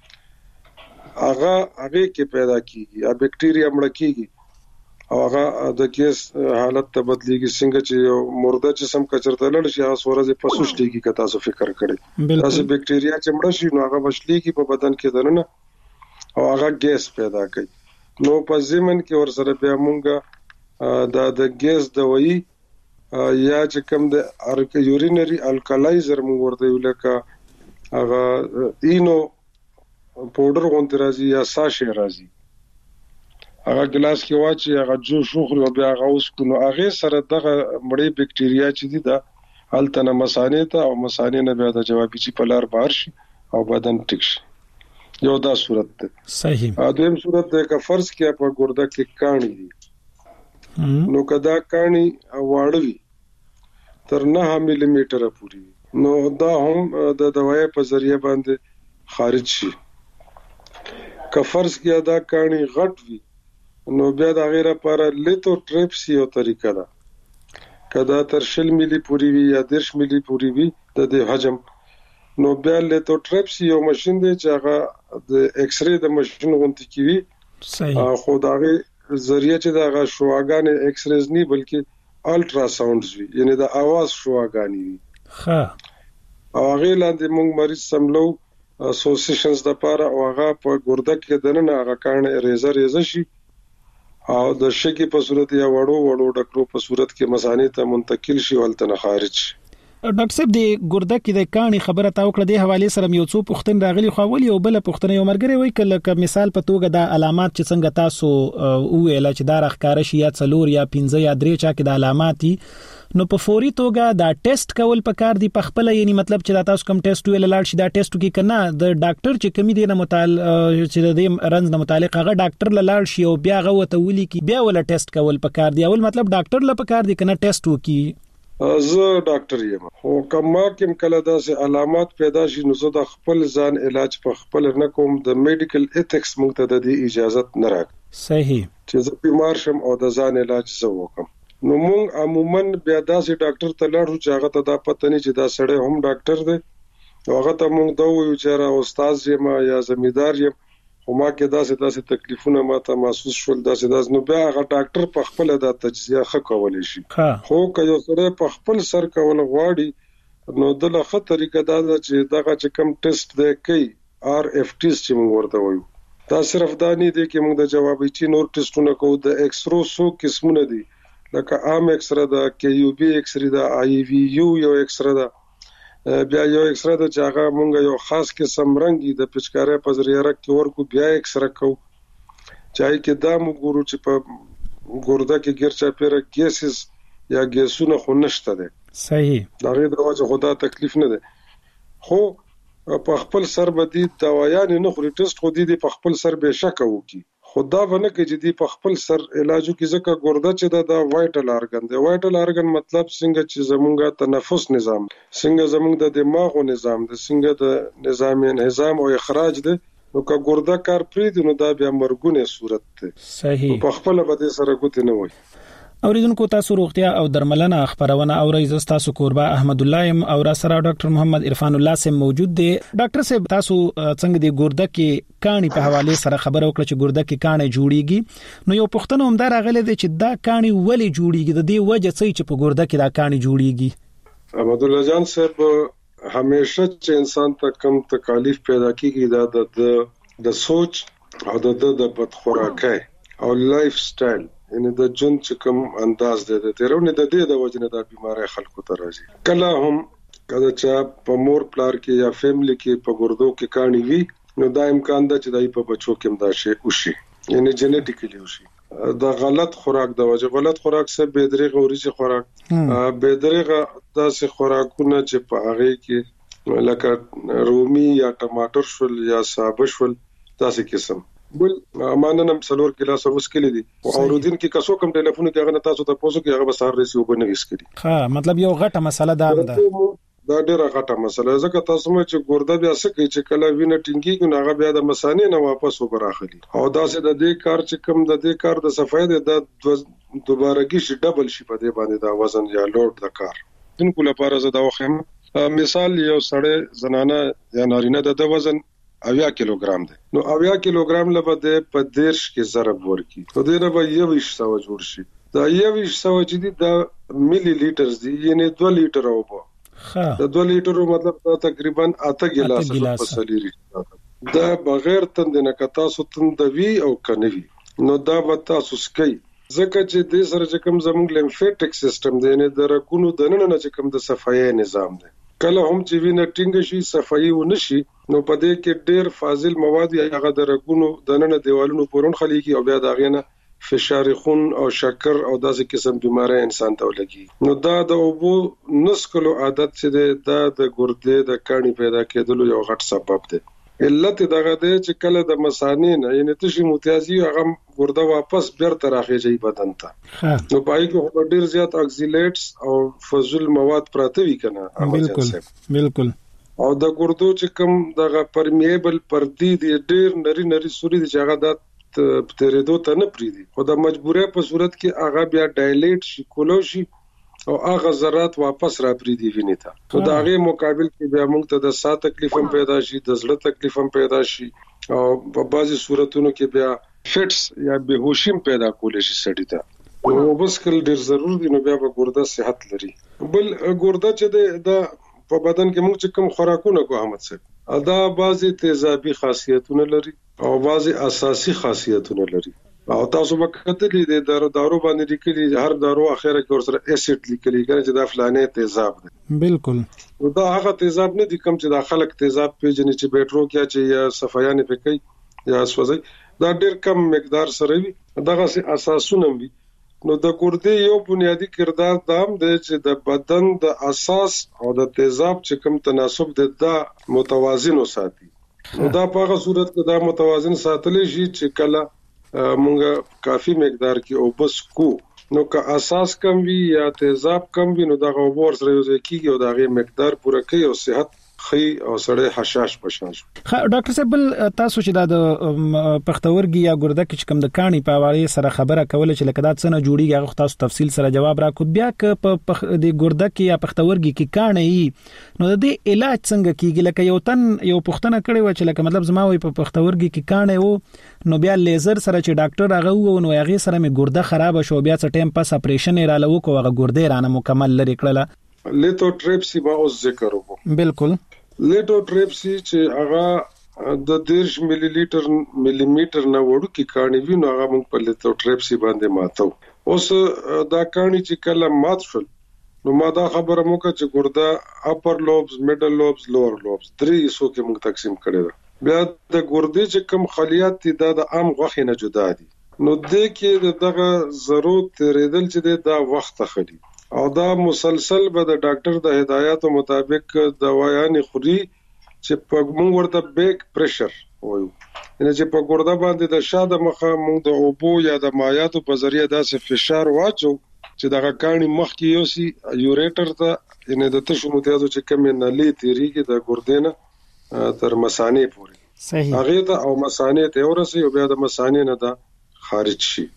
هغه هغه کې پیدا کیږي یا بکټیریا مړ کیږي او هغه د ګیس حالت ته بدلیږي څنګه چې یو مرده جسم کچرته لړ شي هغه سورزه پسوشتيږي که تاسو فکر کړئ تاسو بکټیریا چې مړ شي نو هغه بشليږي په بدن کې دننه او هغه ګیس پیدا کوي نو په زمن کې ور سره بیا مونږه دا د ګیس دوايي یا چې کوم د یورینري الکالایزر مونږ ورته ولکه هغه اینو پاوډر غونډه راځي یا ساشه راځي هغه ګلاس کې واچي هغه جوش وخوري او بیا هغه اوس کو نو هغه سره دغه مړې بکټیریا چې دي دا هلته نه مسانې ته او مسانې نه بیا د جوابي چې په لار بهر شي او بدن ټیک شي یو دا صورت ده صحیح ا دویم صورت ده که فرض کې په ګرده کې کانی دي نو کدا کانی واړوي تر نه ملي میټر پوري نو دا هم د دوايي په ذریعہ باندې خارج شي که فرض کې دا کانی غټ وي نو بیا د غیره پر لیتو ټریپسي یو طریقه ده کدا تر شل ملي پوری وی یا درش ملي پوری وی د دې حجم نو بیا لیتو ټریپسي یو ماشين دی چې هغه د ایکس ری د ماشين غونتی کیوي صحیح خو دا غي ذریعہ چې دا شواګان ایکس ریز نه بلکې الټرا ساوندز وی یعنی د اواز شواګانی وی ها او هغه لاندې موږ مریض سملو اسوسییشنز د پاره او هغه په ګرده کې دنه هغه کارن ریزر ریزه شي او د شګي په صورت یا وړو وړو ډکرو په صورت کې مسانې ته منتقل شي ولته نه خارج ډاکټر صاحب د ګرده کې د کانی خبره تا وکړه د حواله سره یو څو پښتن راغلي خو ولې او بل پښتن یو مرګري وای کله مثال په توګه د علامات چې څنګه تاسو او ویل چې دا راخکار شي یا څلور یا پنځه یا درې چا کې د علاماتي نو په فوري توګه دا ټیسټ کول پکار دی په خپل یعنی مطلب چې دا تاسو کوم ټیسټ ویل لاړ شي دا ټیسټ کې کنه د ډاکټر چې کمی دی نه متعلق چې د رنځ نه متعلق هغه ډاکټر لاړ شي او بیا غوته ولي کی بیا ول ټیسټ کول پکار دی اول مطلب ډاکټر ل پکار دی کنه ټیسټ وکي زه ډاکټر یم خو کما کوم کله داسې علامات پیدا شي نو زه د خپل ځان علاج په خپل نه کوم د میډیکل ایتھکس موږ ته د اجازه نه راک صحیح چې زه بیمار شم او د ځان علاج زه وکم نو موږ عموما بیا داسې ډاکټر ته لاړو چې هغه ته دا پته نه چې دا سړی هم ډاکټر دی هغه ته موږ دا وایو چې را استاد یم یا زمیدار یم خو ما کې داسې داسې تکلیفونه ماته محسوس شول داسې داسې نو بیا هغه ډاکټر په خپل د تجزیه خه کولای شي خو که یو سره په خپل سر کول غواړي نو د لغه طریقه دا چې دغه چې کم ټیسټ دی کوي آر اف ټیسټ چې موږ ورته وایو دا صرف دا نه دی چې موږ د جوابي چې نور ټیسټونه کوو د ایکسرو سو قسمونه دي لکه عام ایکسره دا کې یو بي ایکسره دا آی وی یو یو ایکسره دا بیا یو ایکسره د چاغه مونږ یو خاص قسم رنگي د پچکارې په ذریعہ رکھ ورکو بیا ایکسره کو چای کې دا موږ ګورو چې په ګورده کې ګرچا پیره ګیسز یا ګیسونه خو نشته ده صحیح دا غي دروازه خدا تکلیف نه ده خو په خپل سر بدی دوايان نه خوري ټیسټ خو دي په خپل سر به شک وکي خدا ونه کې چې دی په خپل سر علاجو کې ځکه ګرده چې دا د وایټل ارګن دی وایټل ارګن مطلب څنګه چې زمونږه تنفس نظام څنګه زمونږ د دماغ نظام د څنګه د نظام انهضام او اخراج دی نو که ګرده کار پری دی نو دا بیا مرګونه صورت ده صحیح په خپل بده سره کوته نه وای اوریدونکو تاسو روغتیا او درملنه خبرونه اورئ ز تاسو قربا احمد الله ام او را سره ډاکټر محمد عرفان الله سم موجود دی ډاکټر صاحب تاسو څنګه دی ګرده کې کانی په حواله سره خبره وکړه چې ګرده کې کانی جوړیږي نو یو پښتنه هم دا راغله چې دا کانی ولې جوړیږي د دې وجه څه چې په ګرده کې دا کانی جوړیږي احمد الله جان صاحب همیشه چې انسان ته کم تکالیف پیدا کیږي دا د د سوچ او د د بدخوراکۍ او لایف سټایل ان د جون چې کوم انداز دی د تیرونه د دې د وجنه د بیماری خلکو ته راځي کله هم کله چې په مور پلار کې یا فیملی کې په ګردو کې کانی وي نو دا امکان ده چې دای په بچو کې هم دا شی وشي یعنی جنټیکلی وشي دا غلط خوراک د وجه غلط خوراک څخه بيدرغه اوريجي خوراک بيدرغه داسې خوراکونه چې په هغه کې لکه رومي یا ټماټر شول یا سابه شول داسې قسم بل اماننم څلور ګلاس وسکلي دي او اورودین کې کسو کم ټلیفون کې هغه تاسو ته پوسو کې هغه بسار رسي وبنه وسکلي ها مطلب یو غټه مسله ده دا ډیره غټه مسله ځکه تاسو مې چې ګورده بیا څه کوي چې کله وینه ټینګي کو هغه بیا د مسانې نه واپس وبراخلي او دا سه د دې کار چې کم د دې کار د صفای د دوباره کې ډبل شي په دې باندې دا وزن یا لوډ د کار دونکو لپاره زه دا وخم مثال یو سړی زنانه یا نارینه د وزن اویا کیلوګرام دی نو اویا کیلوګرام لپاره د په دیرش کې ضرب ورکی نو د نه به یو ویش سو جوړ شي دا یو ویش سو چې دی د ملي لیټرز دی یعنی دوه لیټر او په د دوه لیټر مطلب دا تقریبا اته ګلاس په سلیری دا بغیر تند نه کتا ستندوي او کنوي نو دا وتا سسکي ځکه چې د سره چې کوم زموږ لیمفیټک سیستم دی نه د رګونو د نن نه چې کوم د صفایي نظام دی کله هم چې وینه ټینګ شي صفایي ونشي نو په دې کې ډېر فاضل مواد یا هغه د رګونو د نن دیوالونو پورون خلیږي او بیا دا غینه فشار خون او شکر او داسې قسم بیماری انسان ته ولګي نو دا د اوبو نسکلو عادت چې دا د ګردې د کانی پیدا کېدلو یو غټ سبب دی. علت دغه دی چې کله د مثانې نه یعنی تشي متیازي هغه ګرده واپس بیرته راخېږي بدن ته نو پای کې ډېر زیات اکسیلیټس او فضل مواد پراته وي کنه. بالکل بالکل. او د ګردو چې کوم دغه پرمیبل پردي دی ډېر نری نری سوري دي چې هغه د تیرېدو ته نه پریدي خو د مجبورۍ په صورت کې هغه بیا ډایلیټ شي کولو شي او هغه ذرات واپس را پریدي ویني ته نو د هغه مقابل کې بیا موږ ته د ساه تکلیف هم پیدا شي د زړه تکلیف هم پیدا شي او په بعضي صورتونو کې بیا فټس یا بهوشي پیدا کول شي سړی ته نو بس کل ډیر ضروري دی نو بیا په ګرده صحت لري. بل ګرده چې د په بدن کې موږ چې کوم خوراکونه کو احمد صاحب دا بعضي تیزابي خاصیتونه لري او بعضي اساسي خاصیتونه لري او تاسو به کتلې د دارو دارو باندې لیکلي هر دارو اخره کې ورسره اسید لیکلي کنه چې دا فلانه تیزاب دی. بالکل. نو دا هغه تیزاب نه دي کوم چې د خلک تیزاب پیژنې چې بیټرو کې چې یا صفایان پکې یا سوځي دا ډېر کم مقدار سره وي دغه سي اساسونه وي. نو د ګردې یو بنیادی کردار دام دی چې د بدن د اساس او د تیزاب چې کوم تناسب دی دا متوازن وساتي. نو دا په هغه صورت کې دا متوازن ساتل شي چې کله مونږه کافي مقدار کې او بس کو نو که اساس کم وي یا تیزاب کم وي نو دا غوړ سره یو ځای کیږي او دا غي مقدار پوره کوي او صحت خي او سړی حشاش بشاش. ډاکټر صاحب تاسو چې د پښتورګي یا ګرده کې کوم د کانی په اړه سره خبره کوله چې لکه دا څنګه جوړیږي هغه تاسو تفصیل سره جواب راکړو بیا ک په د ګرده کې یا پښتورګي کې کانی نو د دې علاج څنګه کیږي لکه یو تن یو پښتنه کړي و چې لکه مطلب زما وي په پښتورګي کې کانی وو نو بیا لیزر سره چې ډاکټر هغه وو نو هغه سره می ګرده خراب شو بیا څه ټیم پس اپریشن را لوي کو هغه ګرده رانه مکمل لري کړله. لیتوټریپسي به اوس ذکر وکړو. بالکل. لیټوټریپسي چې هغه د دیرش ملي لیټر ملي میټر نه وړو کې کانی وی نو هغه موږ په لیټوټریپسي باندې ماتو. اوس دا کانی چې کله مات شول نو ما دا خبره مو کړه چې ګرده اپر لوبز میډل لوبز لوور لوبز درې حصو کې موږ تقسیم کړی دا. بیا د ګردې چې کوم خلیات دي دا د عام غوښې نه جدا دي نو د کې دغه ضرورت تیرېدل چې دا وخت اخلي او دا مسلسل به د ډاکټر د هدایاتو مطابق دوايان خوري چې په موږ ورته بیک پریشر وایو ان چې په ګرده باندې د شاده مخه موږ د اوبو یا د مایعاتو په ذریعہ داسې فشار واچو چې دغه کانی مخ کې یو سي یوریټر ته ان د تشو متیازو چې کوم نه لې تیریږي د ګردینه تر مثانې پورې صحیح هغه ته او مثانې ته ورسي او بیا د مثانې نه دا خارج شي.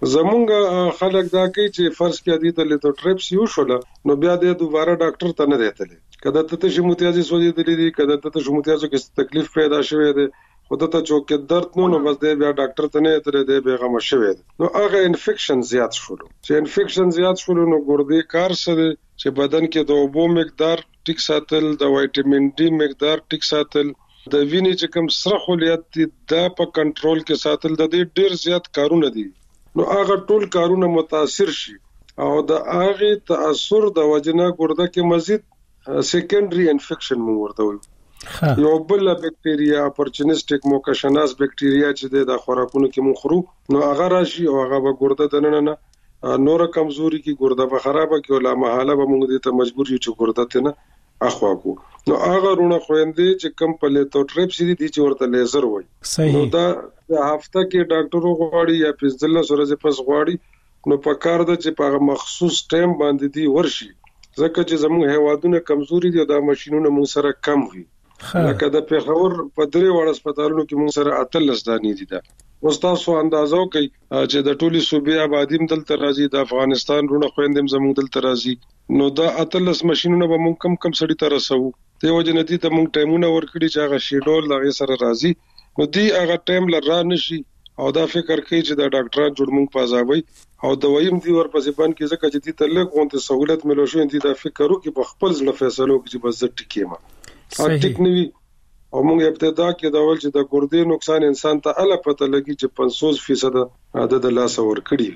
زمونږ خلک دا کوي چې فرض کې ادي ته لیټوټریپسي وشوله نو بیا د دوباره ډاکټر ته نه دیتلی کله ته ته شموتیازي سوځي دي دي کله ته ته شموتیازو کې تکلیف پیدا شوی دی خود ته چوک درد نو نو بس دی بیا ډاکټر ته نه ترې دی بیغمه شوی دی نو هغه انفیکشن زیات شول چې انفیکشن زیات شول نو ګردې کار سره چې بدن کې د اوبو مقدار ټیک ساتل د وایټامین ډي مقدار ټیک ساتل د وینې چې کوم سره خلیات دي دا په کنټرول کې ساتل د دې ډیر زیات کارونه دي نو هغه ټول کارونه متاثر شي او د هغه تاثر د وجنه ګرده کې مزید سیکنډري انفیکشن مو ورته وي یو بل بکټیریا اپورچونیسټک موکاشناس بکټیریا چې د خوراکونو کې مو خورو نو هغه راشي او هغه به ګرده دننه نه نور کمزوري کې ګرده به خرابه کې ولا محاله به موږ دې ته مجبور یو چې ګرده ته نه اخوا کو نو هغه رونه خويندې چې کم په لیټوټریپسي دي چې ورته لیزر وای نو دا د هفته کې ډاکټر غواړي یا پنځلس ورځې پس غواړي نو په کار ده چې په مخصوص ټایم باندې دی ورشي ځکه چې زموږ هیوادونه کمزوري دي دا ماشينونه موږ سره کم وي لکه د پیښور په درې وړ هسپتالونو کې موږ سره اتلس دانی دي دا اوس تاسو اندازو کوي چې د ټولي صوبې آبادیم دلته راځي د افغانستان رونه خويندم زموږ دلته راځي نو دا اتلس ماشينونه به موږ کم کم سړی ته رسو ته وجنتی ته موږ ټایمونه ورکړي چې هغه شیډول لغه سره راځي نو دی هغه ټایم لرا نشي او دا فکر کوي چې دا ډاکټران جوړ موږ پازاوي او د ویم دی ورپسې باندې کې ځکه چې دې تلک غونته سہولت ملو شو دې دا فکر وکړي په خپل ځل فیصلو کې چې بس ټکیما او ټیکنوي او موږ ابتدا کې دا ول چې د ګردې نقصان انسان ته اله پته لګي چې پنځوس فیصد عدد لاس ور کړی وي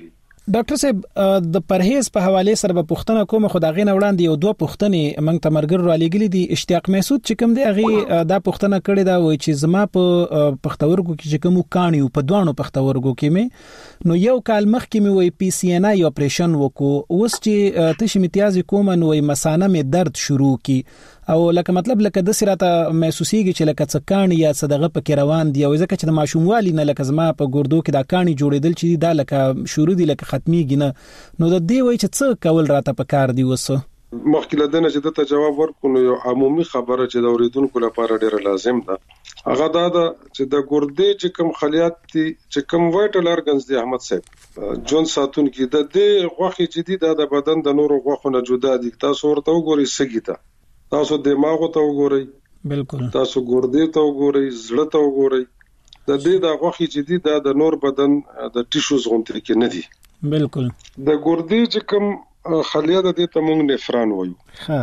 ډاکټر صاحب د پرهیز په حواله سره په پښتنه کوم خدای نه وړاندې یو دوه پښتنې موږ تمرګر را لګلې دي اشتیاق محسود چې کوم دی هغه دا پښتنه کړې دا وای چې زما په پښتورګو کې چې کوم کانی په دوانو پښتورګو کې مې نو یو کال مخکې مې وای پی سی ان ای اپریشن وکړو اوس چې تش امتیاز کوم نو وای مسانه مې درد شروع کی او لکه مطلب لکه د سراته محسوسيږي چې لکه څکان یا صدقه په روان دی او ځکه چې د ماشوموالي نه لکه زما په ګردو کې دا کانی جوړېدل چې دا لکه شروع دی لکه ختميږي نه نو د دې وای چې څه کول راته په کار دی وسه مخکې لدنه چې ته جواب ورکړو یو عمومي خبره چې د اوریدونکو لپاره ډیره لازم ده هغه دا ده چې د ګردې چې کوم خلیات دي چې کوم وایټل ارګنز دي احمد صاحب جون ساتون کې د دې غوخي چې دي د بدن د نورو غوخو نه جدا دي تاسو ورته وګورئ سګی ته تاسو دماغ ته وګورئ بالکل تاسو ګردې ته وګورئ زړه ته وګورئ د دې د غوخي چې دي د نور بدن د ټیشوز غونډه کې نه دي بالکل د ګردې چې کوم خلیات دي ته موږ نفران وایو ها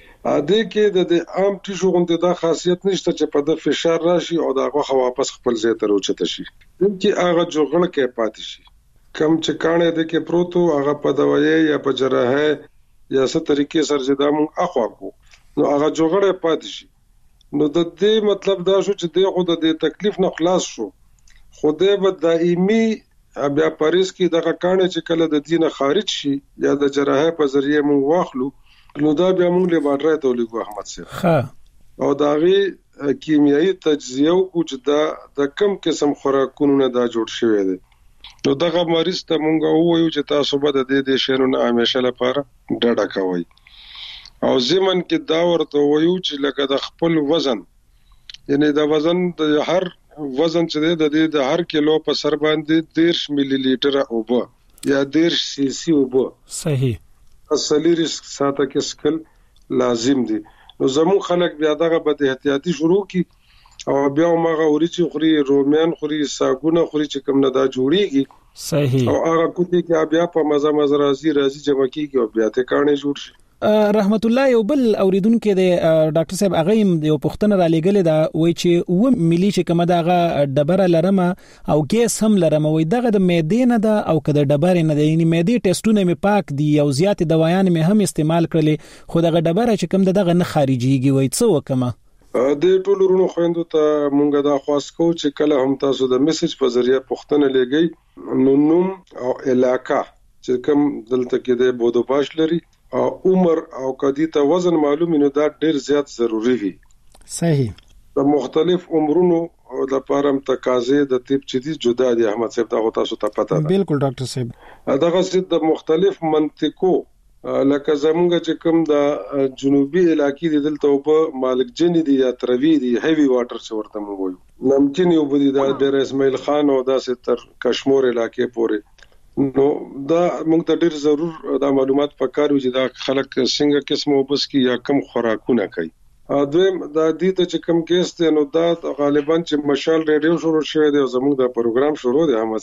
ا دې کې د دې عام ټیشو غونډه د خاصیت نشته چې په د فشار راشي او د غوخه واپس خپل ځای ته راوچته شي چې هغه جوړل کې پاتې شي کم چې کانه د کې پروتو هغه په دوايي یا په جراحه یا څه طریقې سره چې دمو اخوا کو نو هغه جوړل پاتې شي نو د دې مطلب دا شو چې د خود د تکلیف نه خلاص شو خوده به دایمي بیا پاریس کې دغه کانه چې کله د دینه خارج شي یا د جراحه په ذریعہ مونږ واخلو نو دا بیا مونږ له باډرای ته ولګو احمد صاحب ها او داغي کیمیاوي تجزیه او چې دا د کم قسم خوراکونو نه دا جوړ شوی دی نو دغه مریض ته مونږ وایو چې تاسو به د دې د شینو نه همیشه لپاره ډډه کوئ او زمن کې دا ورته وایو چې لکه د خپل وزن یعنی د وزن د هر وزن چې د دې د هر کیلو په سر باندې دېرش ملي لیټر اوبه یا دېرش سی سی اوبه صحیح اصلي ریسک ساته کې سکل لازم دي نو زمو خلک بیا دغه بد احتیاطي شروع کی او بیا ماغه اورچی خوري روميان خوري ساګونه خوري چې کوم نه دا جوړيږي صحیح او هغه کوتي کې بیا په مزه مزه راځي راځي جمع کیږي او بیا ته کانه جوړ شي رحمت الله یو بل اوریدونکو د ډاکټر صاحب هغه یو پښتنه را لګل دا وای چې و ملي چې کومه دغه ډبره لرمه او ګیس هم لرمه وای دغه د معدې نه ده او کده ډبره نه ده یعنی معدې ټیسټونه می پاک دي او زیات دوايان می هم استعمال کړلې خو دغه ډبره چې کوم دغه نه خارجيږي وای څه وکمه د ټولو رونو خويندو ته مونږه دا خاص کو چې کله هم تاسو د میسج په ذریعہ پښتنه لګي نو نوم او علاقہ چې کوم دلته کې د بودوباش لري او عمر او کدی ته وزن معلوم نو دا ډیر زیات ضروری وي صحیح د مختلف عمرونو او د پارم تقاضې د تیپ چې دي جدا دي احمد صاحب دا تاسو ته پته ده بالکل ډاکټر صاحب دغه ست د مختلف منطقو لکه زمونږ چې کوم د جنوبي علاقې د دلته په مالک جن دي یا تروی دي هیوی واټر چې ورته موږ وایو نمکین یو بدی د ډیر اسماعیل خان او د ستر کشمیر علاقې پورې نو دا موږ ته ډیر ضرور دا معلومات پکار وي چې دا خلک څنګه قسمه وبس کی یا کم خوراکونه کوي ا دویم دا دې ته چې کم کیس ته نو دا غالبا چې مشال ریډیو شروع شوی دی زموږ دا پروګرام شروع دی احمد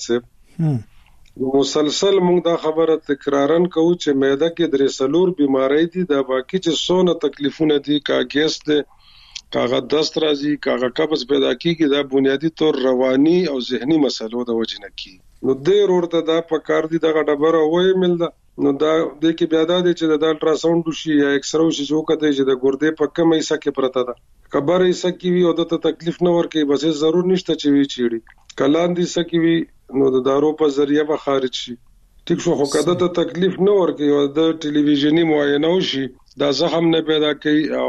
صاحب مسلسل موږ دا خبره تکرارن کوو چې معده کې درې سلور بیماری دي دا باقي چې څونه تکلیفونه دي کا کیس ته کاغه دست راځي کاغه قبض پیدا کیږي دا بنیادی طور رواني او ذهني مسلو د وجه نه کی نو دې ورته دا پکار دي دغه ډبره وې مل ده نو دا د کې بیا دا چې د الټرا ساوند شي یا ایکس رو شي چې وکړي چې د ګردې په کومه حصہ کې پرته ده خبره حصہ کې وي او د تکلیف نه ورکي بس ضرور نشته چې وی چیړي کلان دي سکه وي نو د دارو په ذریعہ به خارج شي ټیک شو خو کده ته تکلیف نه ورکي او د ټلویزیونی معاینه وشي دا زخم نه پیدا کوي او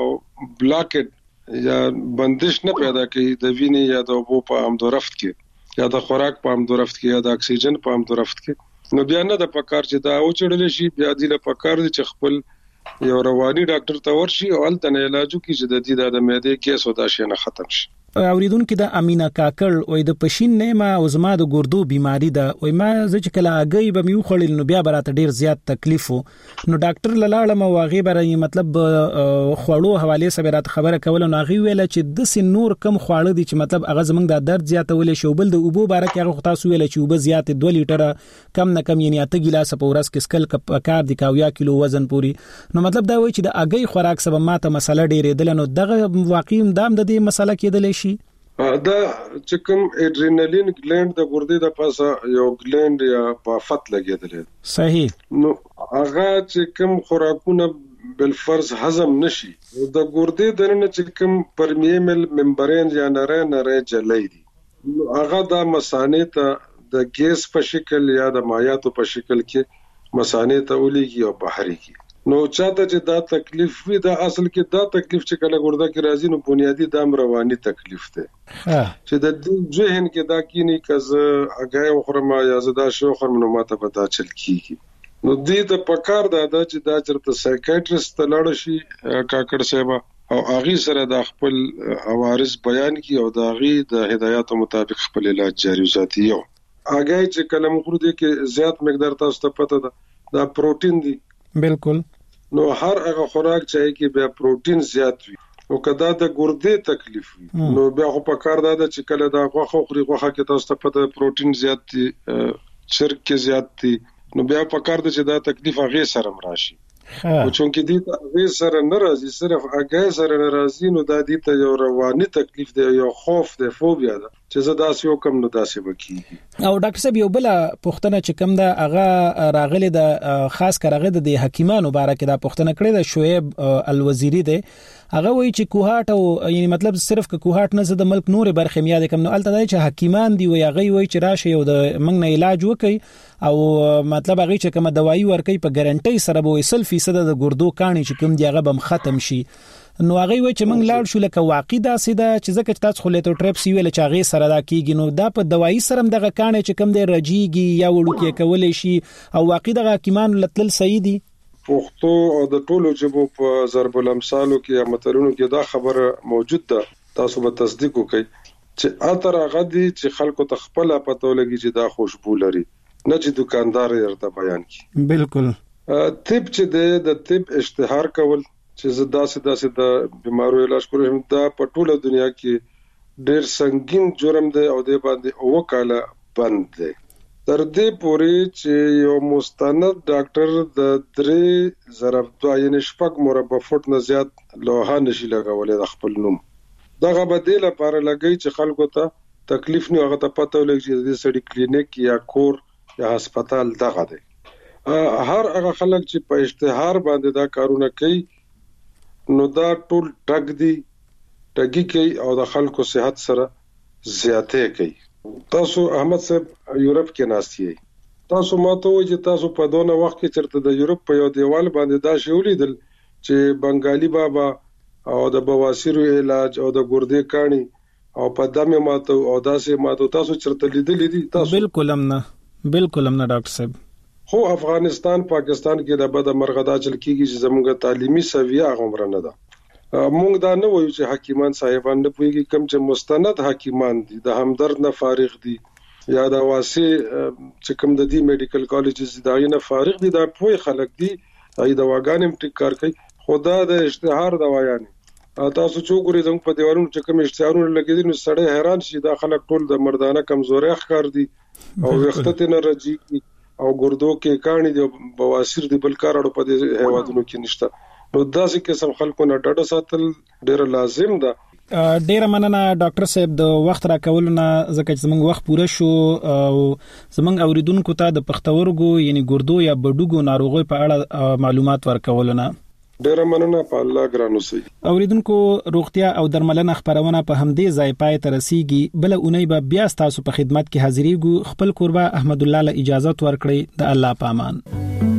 بلاکټ یا بندش نه پیدا کوي د وینې یا د اوبو په امدورفت کې یا د خوراک په امدورفت کې یا د اکسیجن په امدورفت کې نو بیا نه د پکار چې دا او چړل شي بیا د پکار چې خپل یو رواني ډاکټر ته ورشي او الته نه علاج کی چې د دې د معدې کې سودا شي نه ختم شي اوریدونکو د امینا کاکل وای د پښین نه ما او زما د ګردو بیماری ده وای ما ځکه کله اگې به میو خړل نو بیا براته ډیر زیات تکلیف نو ډاکټر لاله ما واغې برې مطلب خوړو حواله سره رات خبره کول نو غي ویل چې د سن نور کم خواړه دي چې مطلب هغه زمنګ د درد زیاتول شو بل د اوبو بارک هغه تاسو ویل چې اوبه زیات دوه لیټره کم نه کم یعنی اته ګلاس په ورځ کې سکل کپ کار دي کاویا کیلو وزن پوری نو مطلب دا وای چې د اگې خوراک سبب ماته مسله ډیرې دل نو دغه واقعي دام د دې مسله کېدل شي دا چې کوم اډرینالین ګلند د ګردې د پاسه یو ګلند یا بافت لګیدل صحیح نو هغه چې کوم خوراکونه بل فرض هضم نشي د ګردې دنه چې کوم پرمیمل ممبرین یا نری نری جلای دي نو هغه د مسانې ته د ګیس په شکل یا د مایعاتو په شکل کې مسانې ته ولېږي او بهر کی نو چاته چې دا تکلیف وي دا اصل کې دا تکلیف چې کله ګرده کې راځي نو بنیادی دام رواني تکلیف ده چې د ذهن کې دا کینی کزه اگای خرم یا زدا شو خرم نو ماته پتا چل کیږي نو دې ته پکار دا چې دا چرته سایکیاټریست ته لاړ شي کاکړ صاحب او اغي سره د خپل عوارض بیان کی او د اغي د هدایاتو مطابق خپل علاج جاری وساتي یو اگای چې کلم خور دي کې زیات مقدار تاسو ته پته ده دا پروتین دي بالکل نو هر هغه خوراک چې کې بیا پروتین زیات وي او کدا د ګردې تکلیف وي نو بیا خو په کار دا چې کله دا غوخه خوري غوخه کې تاسو ته پته پروتین زیات دي چرګ کې زیات دي نو بیا په کار دا چې دا تکلیف هغه سره راشي او چونکې دي هغه سره ناراضي صرف هغه سره ناراضي نو دا دي ته یو رواني تکلیف دی یو خوف دی فوبیا ده چې زه داسې یو کم نو داسې وکړي او ډاکټر صاحب یو بل پوښتنه چې کم ده هغه راغلي د خاص کارغه د حکیمانو باره کې دا پوښتنه کړې ده شعیب الوزیری دی هغه وایي چې کوهات او یعنی مطلب صرف ک کوهات نه زده ملک نور برخه میاد کم نو الته دی چې حکیمان دی وي هغه وایي چې راشه یو د منګ نه علاج وکي او مطلب هغه چې کوم دوايي ورکي په ګارانټي سره به وصل فیصد د ګردو کانی چې کوم دی هغه بم ختم شي نو هغه وایي چې موږ لاړ شو لکه واقع دا سیده چې ځکه تاسو خو لیټو ټریپس ویل چې هغه سره دا کیږي نو دا په دوايي سره دغه کانی چې کوم دی رجیږي یا وړو کې کولې شي او واقع دغه حکیمان لتل صحیح دي پښتو او د ټولو جبو په ضرب الامثالو کې یا متلونو کې دا خبره موجود ده تاسو به تصدیق وکړئ چې اتر غدي چې خلکو ته خپل پته لګي چې دا خوشبو لري نه چې دکاندار یې ورته بیان کړي بالکل طب چې د طب اشتهار کول چې زدا سدا سدا بیمارو علاج کول دا په ټوله دنیا کې ډېر سنگین جرم دی او د باندې وکاله بند دی تر دې پورې چې یو مستند ډاکټر د درې ضرب دوه یعنی شپږ مربع فوټ نه زیات لوها نشي لګولې د خپل نوم دغه بدیل لپاره لګي چې خلکو ته تکلیف نه هغه ته پته ولګي چې د سړي کلینیک یا کور یا هسپتال دغه دی هر هغه خلک چې په اشتهار باندې دا کارونه کوي نو دا ټول ټګ دي ټګي کوي او د خلکو صحت سره زیاتې کوي تاسو احمد صاحب یورپ کې ناستئ تاسو ماته وایي چې تاسو په دونه وخت کې چرته د یورپ په یو دیوال باندې دا شی ولیدل چې بنگالي بابا او د بواسیر علاج او د ګردې کانی او په دمه ماته او داسې ماته تاسو چرته لیدلې دي تاسو بالکل هم نه بالکل هم نه ډاکټر صاحب خو افغانستان پاکستان کې د بد مرغدا چل کیږي چې زموږه تعلیمي سویه غوړه نه ده مونږ دا نه وایو چې حکیمان صاحبان نه پوهیږي کم چې مستند حکیمان دي د همدرد نه فارغ دي یا د واسي چې کوم د دې میډیکل کالجز دا نه فارغ دي دا پوهه خلک دي ای د واګانم ټیک کار کوي خدا د اشتهار دوايانه تاسو چې ګورئ زموږ په دیوالونو چې کوم اشتهارونه لګیدي نو سړی حیران شي دا خلک ټول د مردانه کمزوري ښکار دي او وختته نه راځي او ګردو کې کانی دی بواسیر دی بل کار اړو په دې هوادونو کې نشته نو داسې قسم خلکو نه ډډه ساتل ډیر لازم ده ډیر مننه ډاکټر صاحب د وخت را کول نه ځکه چې زموږ وخت پوره شو او زموږ اوریدونکو ته د پښتورګو یعنی ګردو یا بډوګو ناروغي په اړه معلومات ورکول نه ډیر مننه په الله ګرانو سي اوریدونکو روغتیا او درملنه خبرونه په همدې ځای پای ته رسیږي بل اونۍ به بیا تاسو په خدمت کې حاضرېږو خپل قربا احمد الله له اجازه ورکړي د الله پامان